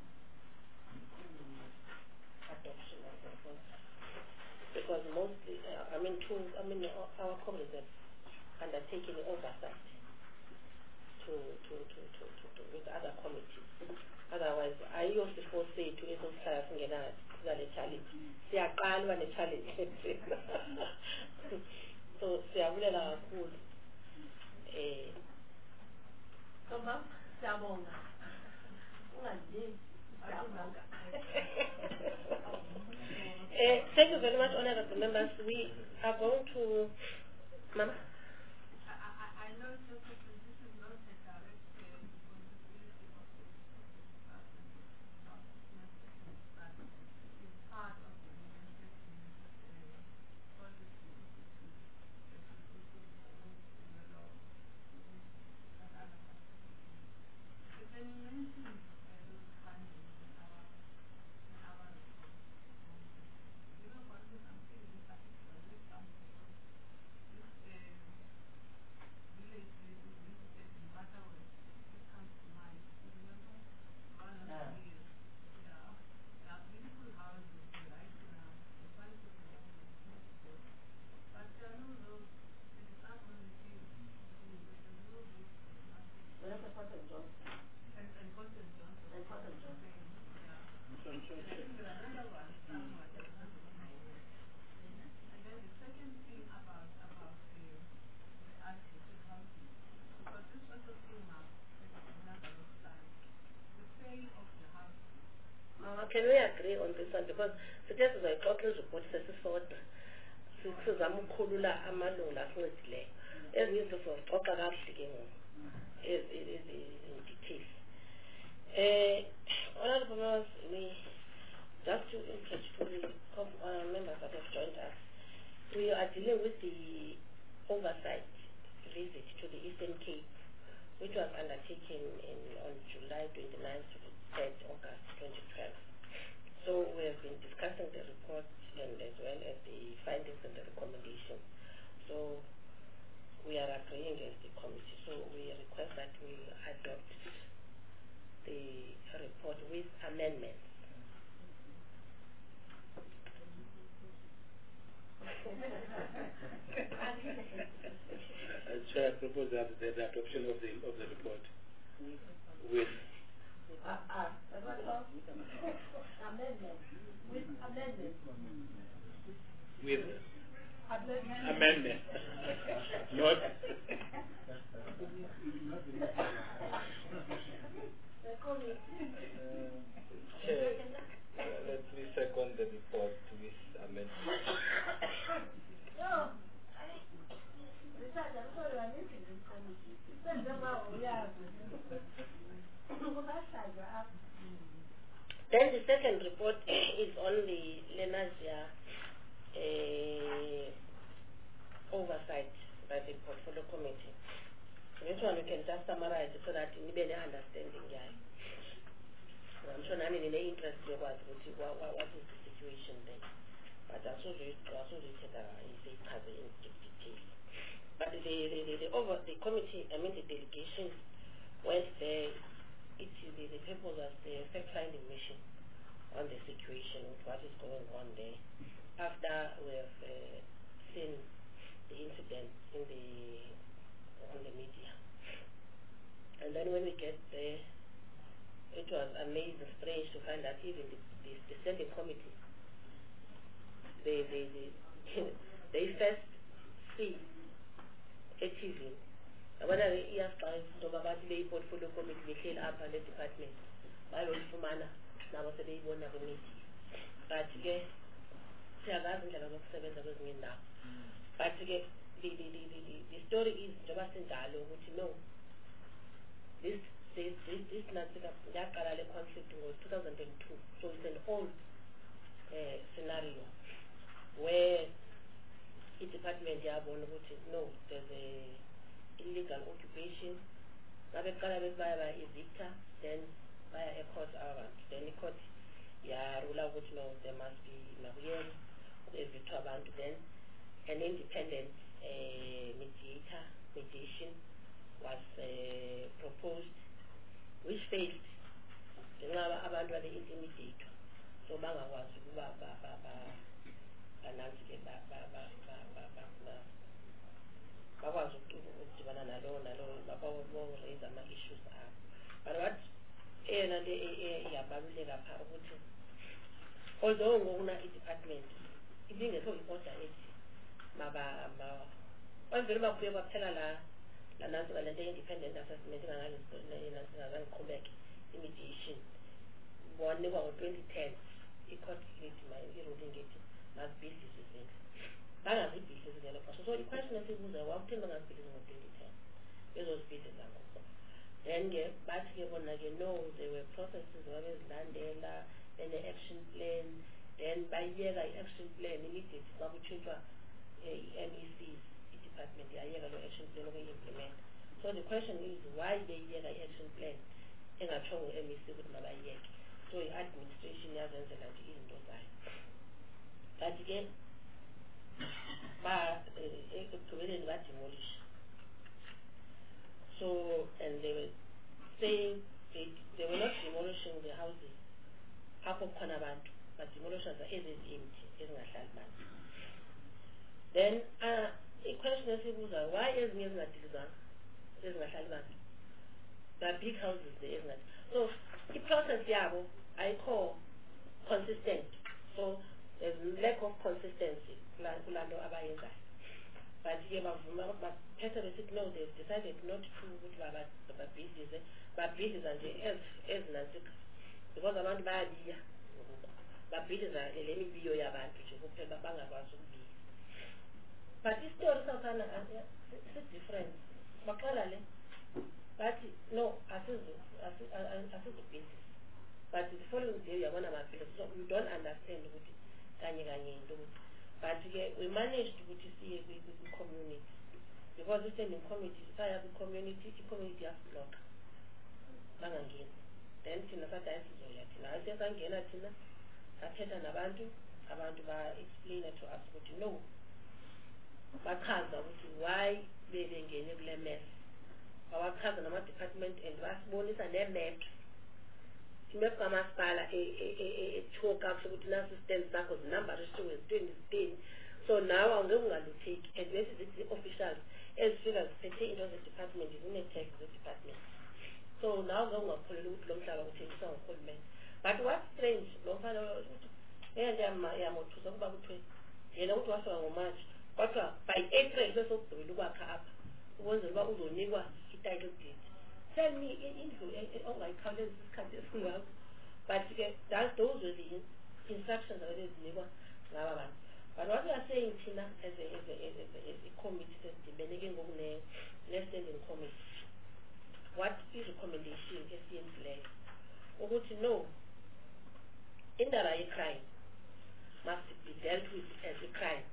the adoption of the report. Because mostly, our colleagues have undertaken oversight with other committees. Otherwise, I used to foresee to those players and get a challenge. They are calm and a challenge. So, they are really cool. So, ma'am, thank you very much, honorable members. We are going to, Mama. I know this is not a direct responsibility of the department, not necessarily, but it is part of the implementation policy that is also disclosed in the law and other facilities. But then you mentioned those findings in our report. You know, for instance, I'm saying in particular, this comes because this village visited in Butterworth, this comes to mind. You remember? One of the years. Yeah. There are beautiful houses right now. The front of the house is beautiful. But there are no roads. It is up on the hill. There's no roads. That's a Cotton Johnson. And Cotton Johnson. And Cotton Johnson. Yeah. And I think there are another one somewhere that has on my way. And then the second thing about the associated housing, because this also came up a number of times, the sale of the house. Can we agree on this one? Because suggests that Cochrane's report says it's sort Kulula Amalula Hoodle. As we used to for Cochran is in detail. Honorable members, we just to interest to the members that have joined us, we are dealing with the oversight visit to the Eastern Cape, which was undertaken on July 29th to 3rd August 2012. So we have been discussing the report and as well as the findings and the recommendations. So we are agreeing as the committee. So we request that we adopt the report with amendments. Chair, I propose that the adoption of the report with amendment. Not Chair, let me second the report with amendment. Then the second report is on the Lenasia oversight by the portfolio committee. This one we can just summarize it so that you get an understanding. Yeah. I'm sure none in the interest of what is the situation there. But also we take a cover in detail. But the committee, I mean the delegation, went there. The purpose was the fact-finding mission on the situation with what is going on there. After we have seen the incident on the media, and then when we get there, it was amazing, strange to find that even the standing committee, they first see a TV. When I iyaqala ngoba bathi beyi-portfolio committee behleli apha le department bayolifumana nabo sebeyibona kwi-media. But-ke siyazazi indlela zokusebenza kwezinye indawo. But-ke the story is njengoba sinjalo ukuthi no, this yaqala le conflict ngo-2002, so it's an old scenario where the department yabona ukuthi no, there's a illegal occupation. Babeqala besibaya ba-evicta, then baya e-court abantu, then i-court yarula ukuthi no, there must be mabuyeni ku-evictwa abantu. Then an independent mediation was proposed, which failed ngenxa abantu bale-intimidator, so bangakwazi ukuba banansi-ke bakwazi ukudibana nalo raise ama-issues abo. But what eyona nto iyabaluleka phaa ukuthi although ngokuna i-department ibingekho i-order ethi bavele baphuye baphela la nansi ngale nto independent assessment ingazange i-mediation wanikwa ngo-2010 i-court i-ruling ethi mazibhidlise izindlu bangazibhidlisi ngelo xesha. So i-question esibuzayo wakuthini bangazibhidlisi ngo-2010 bezozibhidlisa ngoko. Then-ke bathi-ke bona-ke no, there were processes babezilandela, then the-action plan, then bayiyeka i-action plan immediately xa kutshintshwa i-MECs, i-department yayeka lo action plan ukuyi-implement. So the question is why beyiyeka i-action plan engatshongo ngu-MEC ukuthi mabayiyeke. So i-administration yazenzela nje izinto zayo. Kanti-ke ekugqibeleni ba-demolish. So, and they were saying they were not demolishing the houses apho khona abantu, but demolishers are empty ezingahlali bantu. Then i-question esibuzayo, why ezinye ezingadilizwanga ezingahlali bantu? There are big houses there ezingahlali. So i-process yabo ayikho consistent. So there's lack of consistency kulando abayenzayo. But-ke bavuma baphetha besithi no, they've decided not to ukuthi babhidliza nje ezinantsika because abantu bayabiya babhidliza le mibiyo yabantu nje kuphela bangakwazi ukubiya. But istori sakhana si-different. Baqala le bathi no, asizobhidlisa. But the following day uyabona amaphilisi, so you don't understand ukuthi kanye into ukuthi. But-ke we managed ukuthi siye kwi-community because i-standing committee saya kwi-community, i-community yasiblock bangangeni. Then thina sathi ayisizoya thina ayisesangena thina sathetha nabantu, abantu ba-explaina to us ukuthi no, bachaza ukuthi why bebengene kule mess. Bawachaza nama-department and basibonisa ne-map. Imap kamasipala etsho kakuhle ukuthi nasi stand sakho zinumber esithiwe zithini. So now angeke ungalutheki, and this is the officials ezifika ziphethe into ze-department zine-tax ze-department. So now angeke ungakholelwa ukuthi lo mhlaba uthengiswa ngurhulumente. But what's strange lo mfana ukuthi yamothusa ukuba kuthiwe yena ukuthi wasuka ngoMarch kodwa by April besokugqibela ukwakha apha ukwenzela uba uzonikwa i-title deed. Tell me indlu ongayikhawulezisa isikhathi esingako. But-ke those were the instructions abezinikwa ngaba bantu. But what we are saying thina as a committee sesidibene ke ngoku ne-standing committee, what is recommendation esiyenzileyo ukuthi no, indaba ye-crime must be dealt with as a crime.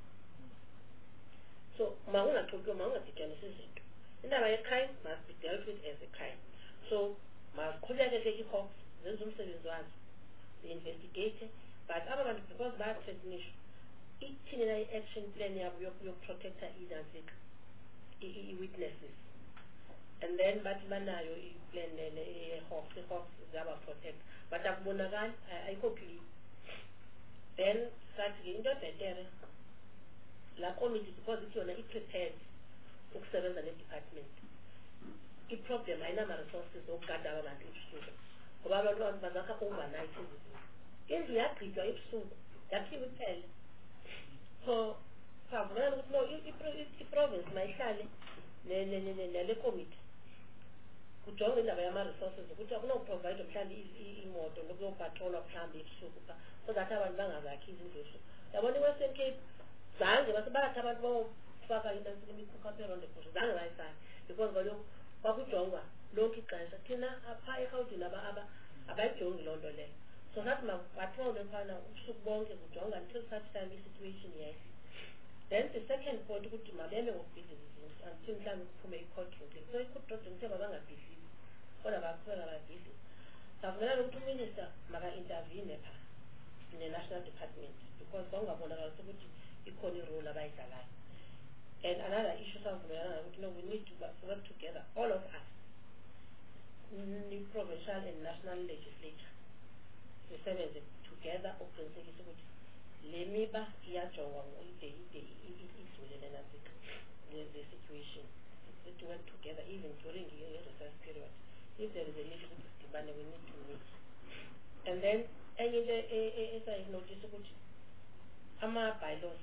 So makungadityanisa izinto. Indaba ye-crime must be dealt with as a crime. So maqhubekeke i-Hawks zenze umsebenzi wazo, they investigate, but aba bantu because bayathreatenishwa ithini na i-action plan yabo yokuprotecta inantsika witnesses. And then bathi banayo i-plan i-Hawks ziyaba protect. But akubonakali ayikho clear. Then sathi into ebhetere la committee because it's yona i-prepared ukusebenza ne-department. I-problem ayinama-resources okugada aba bantu ebusuku ngoba abantu bazakha overnight izinto. Indlu yagqitywa ebusuku yakhiwa iphele. So savumelana ukuthi no i-province mayihlale nale committee kujonge indaba yama-resources ukuthi akunoprovide mhlawumbe imoto nokuyopatrolwa mhlawumbe ebusuku so that abantu bangazakhi izindlu ebusuku. Yabona i-Western Cape zange bathi abantu bawofaka into imikhukhaphe around the bush zange bayifake because kaloku kwakujongwa lonke ixesha thina apha eRhawutini abayijongi loo nto leyo. So sathi mabatrole phana ubusuku bonke kujonga until such time i-situation yehle. Then the second point ukuthi mabeme ngokubhizi izinto until mhlawumbe kuphume i-court ruling. So i-court ruling kuthe babangabhizisi kodwa bakuphela babhizi. Savumelana ukuthi uminister maka-intervene pha ne-national department because kwakungabonakala ukuthi ikhona i-role abayidlalayo. And another issue savumelana ukuthi no, we need to work together, all of us, provincial and national legislature. Sisebenze together ukuqinisekisa ukuthi le miba iyajongwa idlulele nazi the situation. To work together even during the recess period. If there is a need to demand, we need to meet. And then enye into esayinotice ukuthi ama-bylaws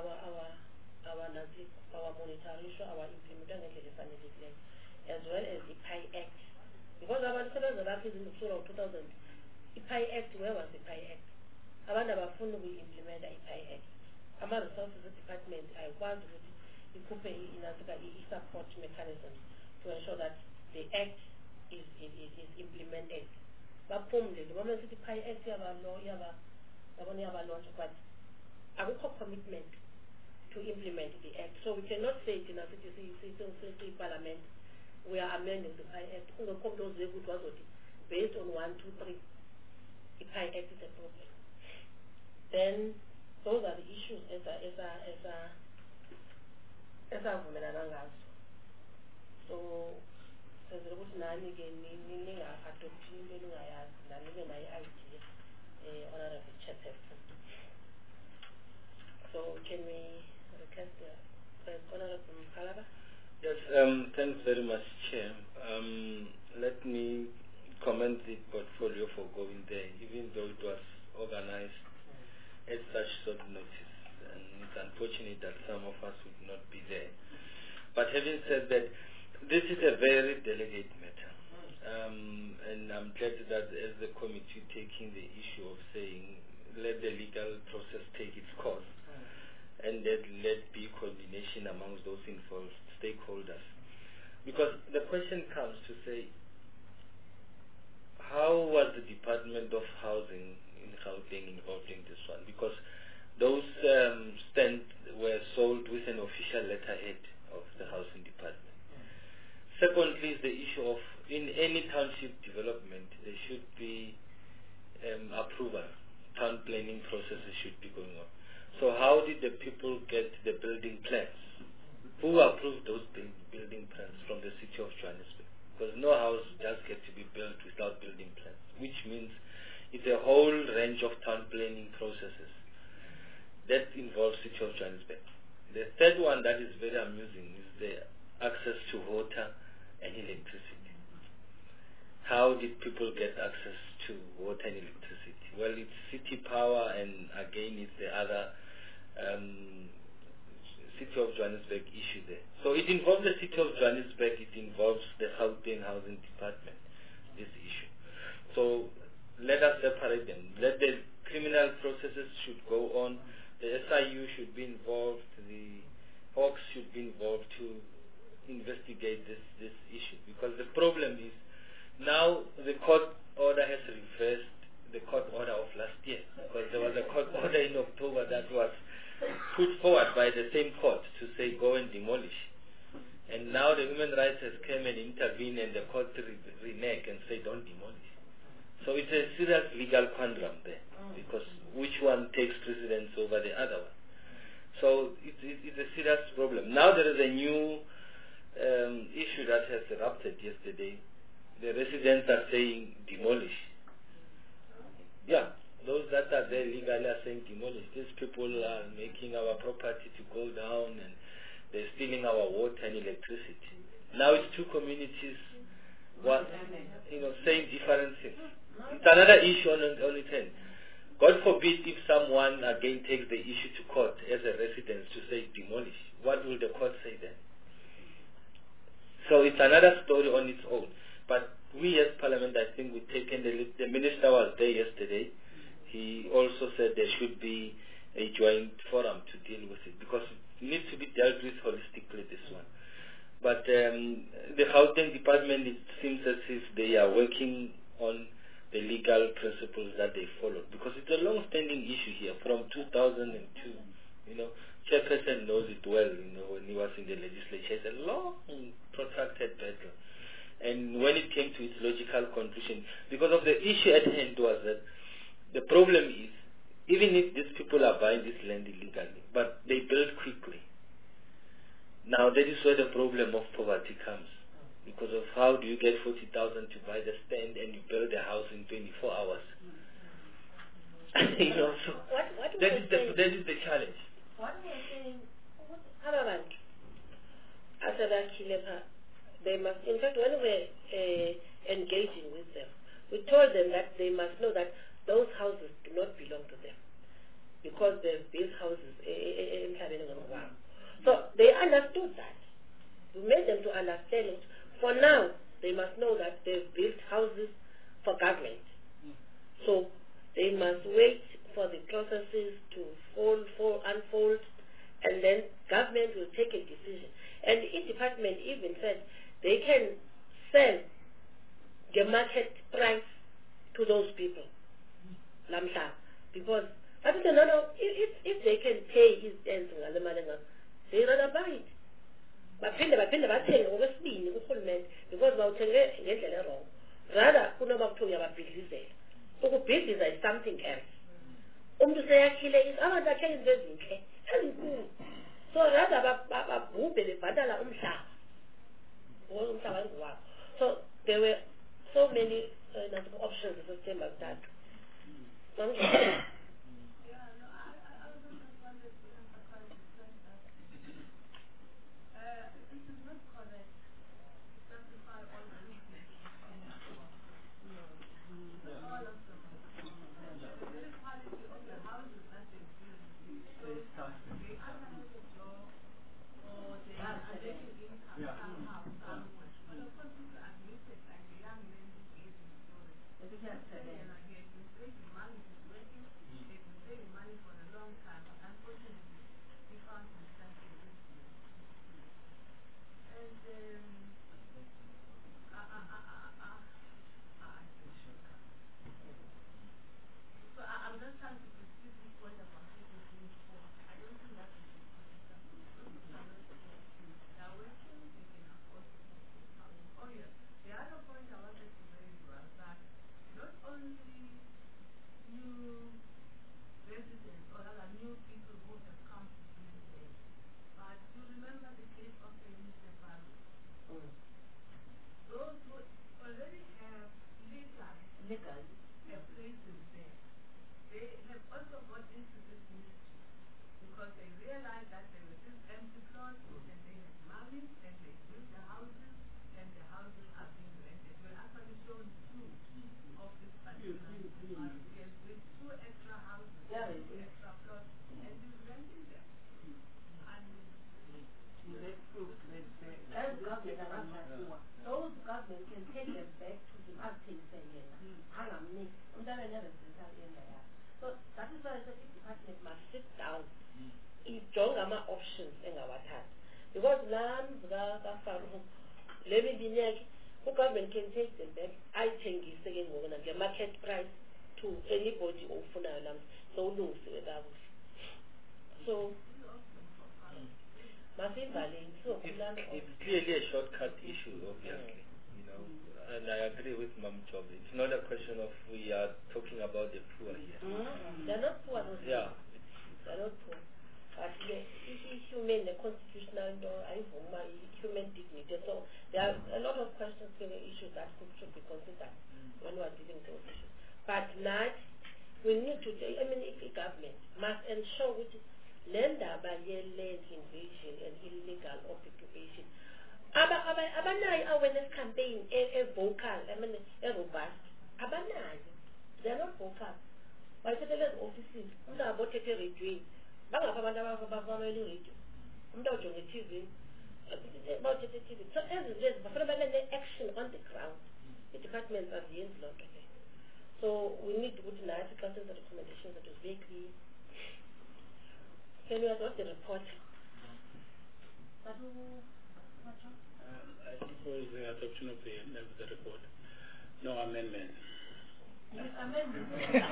our monitoration, our implementation ngendlela efanelekileyo, as well as the PI Act. Because abantu sebenza lapha izinto kusukela ngo-2000, i-PI Act, where was the PI Act? Abantu abafuni ukuyi-implementa i-PI Act. Ama-resources department ayikwazi ukuthi ikhuphe i-support mechanisms to ensure that the Act is implemented. Baphumle, the moment the PI Act yaba-launch, but akukho commitment to implement the Act. So we cannot say in a city parliament we are amending the PI Act. Based on 1, 2, 3, the PI Act is a problem. Then those are the issues as avumelana ngazo. So senze ukuthi nani ke ninga-adopti into eningayazi nani nibe nayo i-idea honorable chairperson. So can we request the Honorable Mkalaba? Yes, thanks very much, Chair. Let me commend the portfolio for going there, even though it was organized at such short notice. And it's unfortunate that some of us would not be there. But having said that, this is a very delicate matter. And I'm glad that as the committee taking the issue of saying, let the legal process take its course, and let be coordination amongst those involved stakeholders. Because the question comes to say, how was the Department of Housing in Gauteng involved in this one? Because those stands were sold with an official letterhead of the Housing Department. Secondly is the issue of, in any township development, there should be approval. Town planning processes should be going on. So how did the people get the building plans? Who approved those building plans from the city of Johannesburg? Because no house just gets to be built without building plans, which means it's a whole range of town planning processes that involves city of Johannesburg. The third one that is very amusing is the access to water and electricity. How did people get access to water and electricity? Well, it's city power, and again, it's the other city of Johannesburg issue there. So it involves the city of Johannesburg, it involves the Gauteng Housing Department, this issue. So let us separate them. Let the criminal processes should go on. The SIU should be involved. The Hawks should be involved to investigate this issue. Because the problem is, now the court order has reversed the court order of last year. Because there was a court order in October that was put forward by the same court to say go and demolish. And now the human rights has come and intervened, and the court renege and say don't demolish. So it's a serious legal quandrum there, because which one takes precedence over the other one? So it's a serious problem. Now there is a new issue that has erupted yesterday. The residents are saying demolish. Yeah, those that are there legally are saying demolish. These people are making our property to go down, and they're stealing our water and electricity. Now it's two communities, saying different things. It's another issue on its end. God forbid if someone again takes the issue to court as a resident to say demolish. What will the court say then? So it's another story on its own. But we as Parliament, I think we've taken the minister was there yesterday. He also said there should be a joint forum to deal with it because it needs to be dealt with holistically, this one. But the housing department, it seems as if they are working on the legal principles that they follow, because it's a long-standing issue here from 2002. Chairperson knows it well. When he was in the legislature, it's a long, protracted battle. And when it came to its logical conclusion, because of the issue at hand was that the problem is, even if these people are buying this land illegally, but they build quickly. Now that is where the problem of poverty comes. Because of how do you get 40,000 to buy the stand and you build a house in 24 hours? So that is the challenge. What we are saying, Parliament, after that, they must, in fact, when we're engaging with them, we told them that they must know that those houses do not belong to them because they've built houses in Tabeleng. So they understood that. We made them to understand it. For now, they must know that they've built houses for government. So they must wait for the processes to unfold, and then government will take a decision. And each department even said they can sell the market price to those people. Lamsa. Because I said, no, if they can pay his ends, they rather buy it. baphinde bathenge okwesibini kurhulumente because bawuthenge ngendlela wrong. Rather kunoba kuthiwa uyababhidlizela. Ukubhidliza is something else. Umuntu seyakhile abantu akhe izinto ezinhle ezinkulu. So rather babhubhe bebhatala umhlaba. Umhlaba ngowabo. So there were so many options eseSeptember kuthathu. Government can take them back. I think it's again the market price to anybody who so lose so it's clearly a shortcut issue, obviously, and I agree with Mam Job. It's not a question of we are talking about the poor here. They're not poor. Yeah. They're not poor. But the issue human, constitutional, human dignity. So there are a lot of questions and issues that should be considered when we are dealing with those issues. But not, we need to, the government must ensure which land land invasion and illegal occupation. Abanayo awareness campaign, a vocal, a robust. Abanayo, they are not vocal. By the offices, we are about to read. TV. About the TV. So as it is, the action on the ground, the departments are the end. So we need to put in articles and the recommendations that is very clear. Can you adopt the report? I propose the adoption of the report. No amendment. Amendment.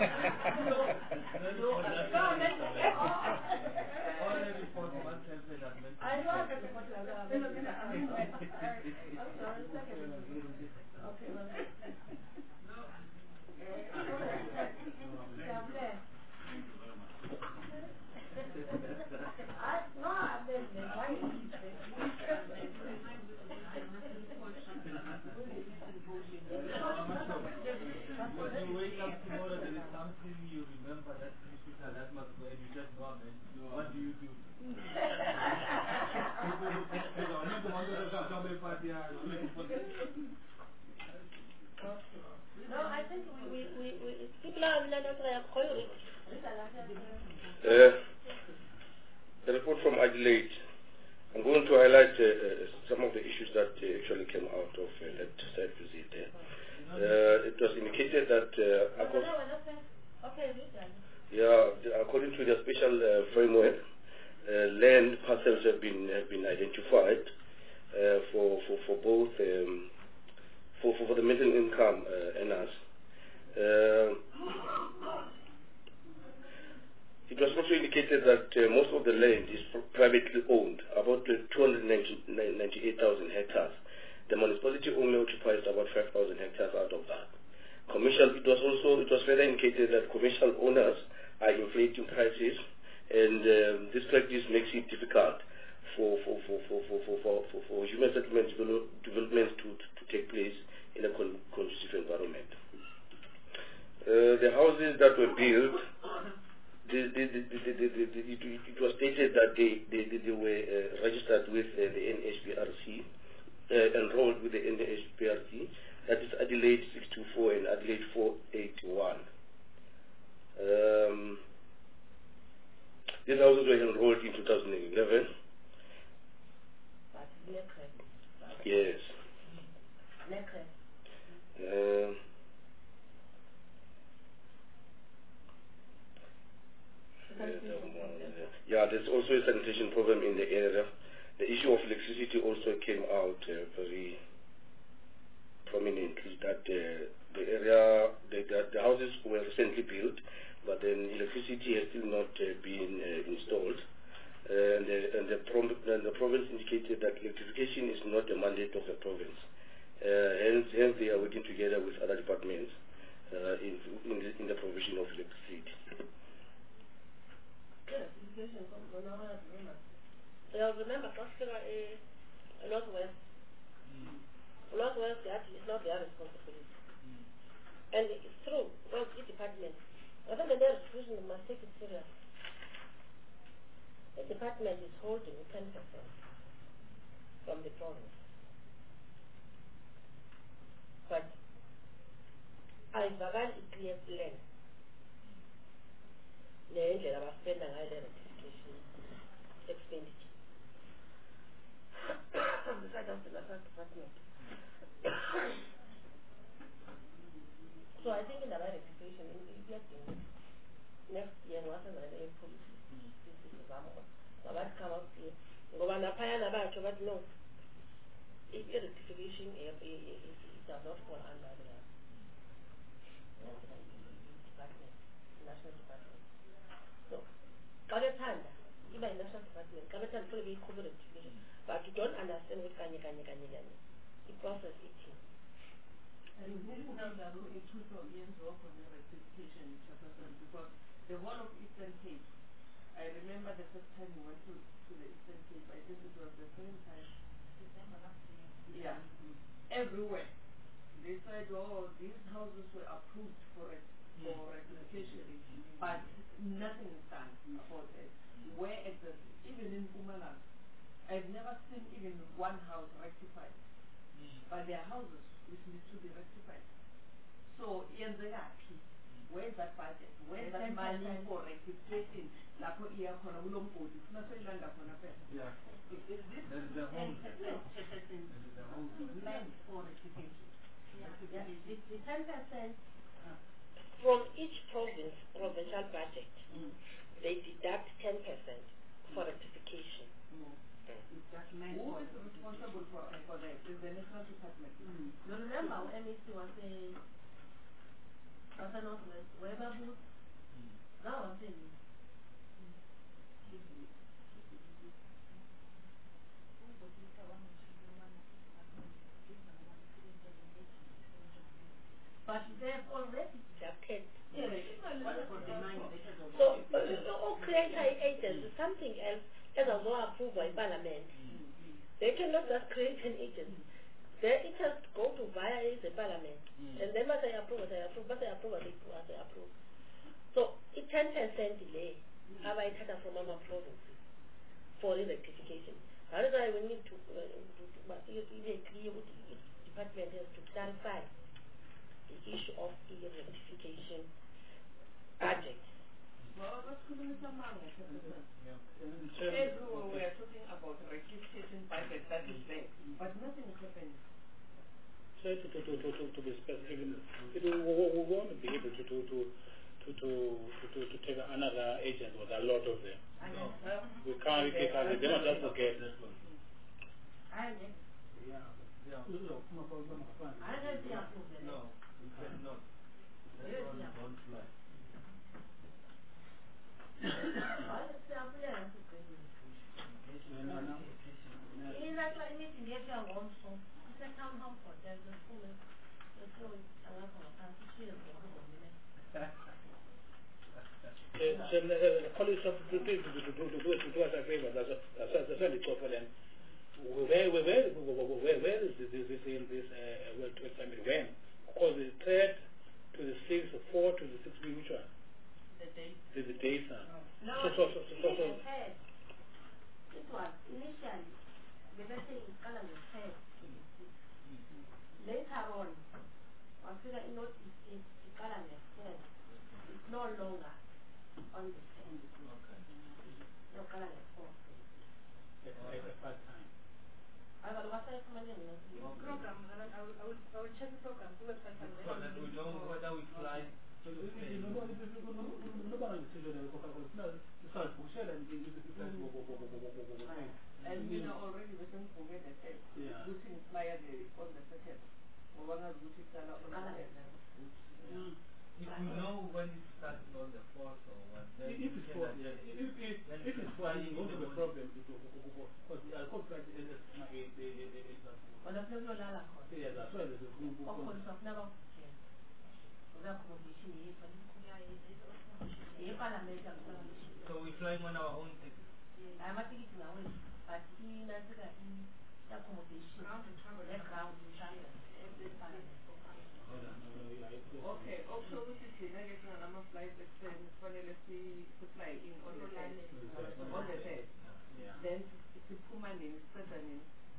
No amendment. All the reports must have an amendment. I know that the report will have an amendment. Okay, well. When you wake up tomorrow, there is something you remember that that must go, and you just know, man. What do you do? No, I think people are the report from Adelaide. I'm going to highlight some of the issues that actually came out of that site visit there. It was indicated that according to the special framework, land parcels have been identified for both for the middle income earners. It was also indicated that most of the land is privately owned, about 298,000 hectares. The municipality only occupies about 5,000 hectares out of that. It was further indicated that commercial owners are inflating prices, and this practice makes it difficult for human settlement development to take place in a conducive environment. The houses that were built, it was stated that they were registered with the NHBRC, enrolled with the NHBRC, that is Adelaide 624 and Adelaide 481. These houses were enrolled in 2011. Yes. There's also a sanitation problem in the area. The issue of electricity also came out very prominently, that the area, the houses were recently built, but then electricity has still not been installed. And the province indicated that electrification is not a mandate of the province. Hence they are working together with other departments in the provision of electricity. Remember, a lot west. A lot west, it's not their responsibility. And it's true, well, the department, I think that their institution must take it serious. The department is holding 10% from the province. But I value it clear plan. Nendlela abasipenda ngayo le rectification expenditure. Besides of the national department. So I think in the rectification, next year, what's another policy? This is the Vamos. About come up here. Go on up higher about but no. If your rectification it does not fall under the department, national department. So, Kagatanda, even national department, Kagatanda will be covered rectification. But you don't understand what Kanye. The process is here. And who knows that it took years to open the rectification because the whole of Eastern Cape I remember the first time we went to the Eastern Cape. I think it was the same time. December last year. Yeah. Everywhere. They said, oh, these houses were approved for rectification, but nothing is done about it. Where exactly? Even in Pumalang, I've never seen even one house rectified. But there are houses which need to be rectified. So, where is that budget? Where is that money for rectification? Yeah. This That is the home. That is the home. meant for rectification. Yeah. The 10% from each provincial budget, they deduct 10% for rectification. Who is responsible for that? Is the National Department. You remember when MEC was saying, Northwest, wherever who, now I'm saying, but they've already deducted. So, all creator agents is something else as a law approved by Parliament. They cannot just create an agency. It has to go to via the Parliament. And then what they approve, they approve, what they approve, they approve. So, it's 10% delay. Have I taken from our provinces for the rectification? How do I need to, but even clear with the department has to clarify the issue of the rectification budget. Well, what's going on? Everywhere we are talking about rectification budget that is there, but nothing is happening. So to be specific, we want to be able to take another agent with a lot of them. We can't because they don't just forget. No, we cannot. That one don't fly. Colleagues of do us a favor. That's really tough for them. Where is this in this family? When? Because the 3rd to the 6th, the 4th to the 6th, which one? The date. The dates. No, this one, initially, the message is Parliament said. Later on, after the notice is the Parliament said, it's no longer on the same. No Parliament force. At a part time. I will watch it from my program. I will check the program. The website. So that we know whether we fly. And you know already we can forget that losing flyer on the second. If we know when it starts on the 4th or what, then if it's for flying, you won't have a problem. Because the contract is well, that's not a yeah, that's why there's a group of so we're flying on our own ticket. I'm a ticket now, but he does accommodation around the ground. Okay, also we should see that getting a number of flights extend for the fly in on the head. On the head. Then it's a Pumalang, certain.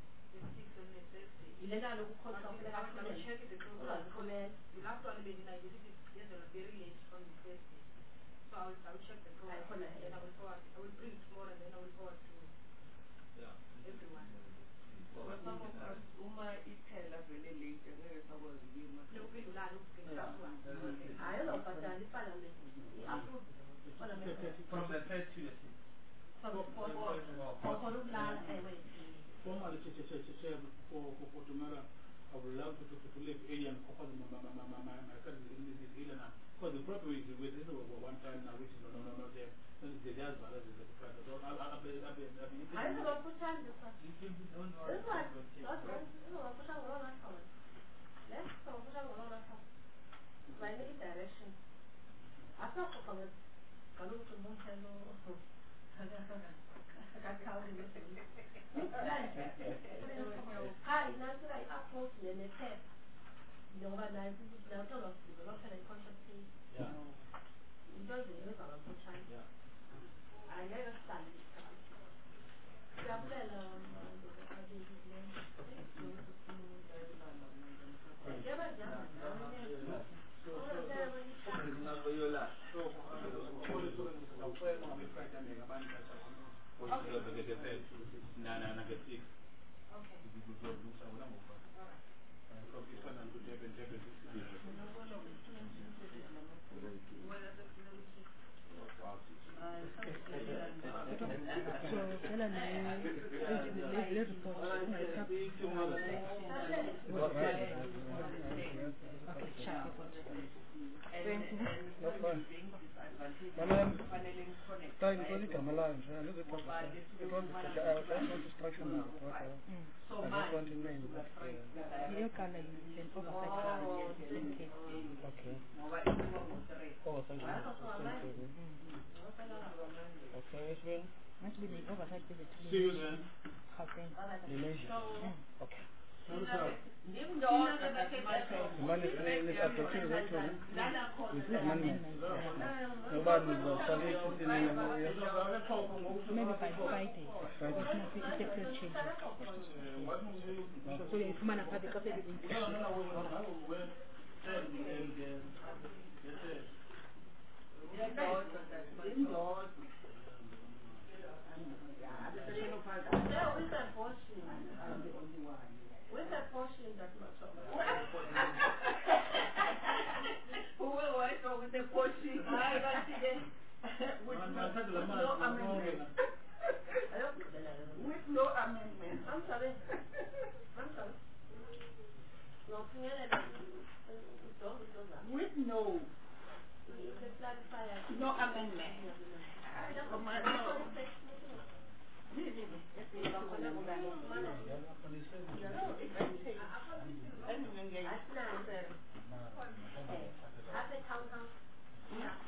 You let look for something. I will check the program. You have to be in very late on the first day. So I will check the program. Then I will forward. I will bring it tomorrow and then I will forward to everyone. But some of us, it really late and there is a word of you. I don't know, but the Parliament approved from the 3rd to the 6th. For tomorrow, I would love to live alien because my cousin is alien. Because the problem is with this one time now, which is not there. The jazz balance is the price. I don't know what time this one. This one. Let's go by any direction. After I come, I look to Montano. Qala nasika i-approach nephepha ngoba nazi nasolwa sidevelopela i-contract Yeah. into ezenza ngamafutshane angeke sihlale isikhathi siyabulela See you then. Okay. Maybe by Friday. It's a press change. So you come and have the coffee. Where's that portion that much of Who will I go with the portion? I got to get With no amendment. With no amendment. I'm sorry. No, With no amendment. After town,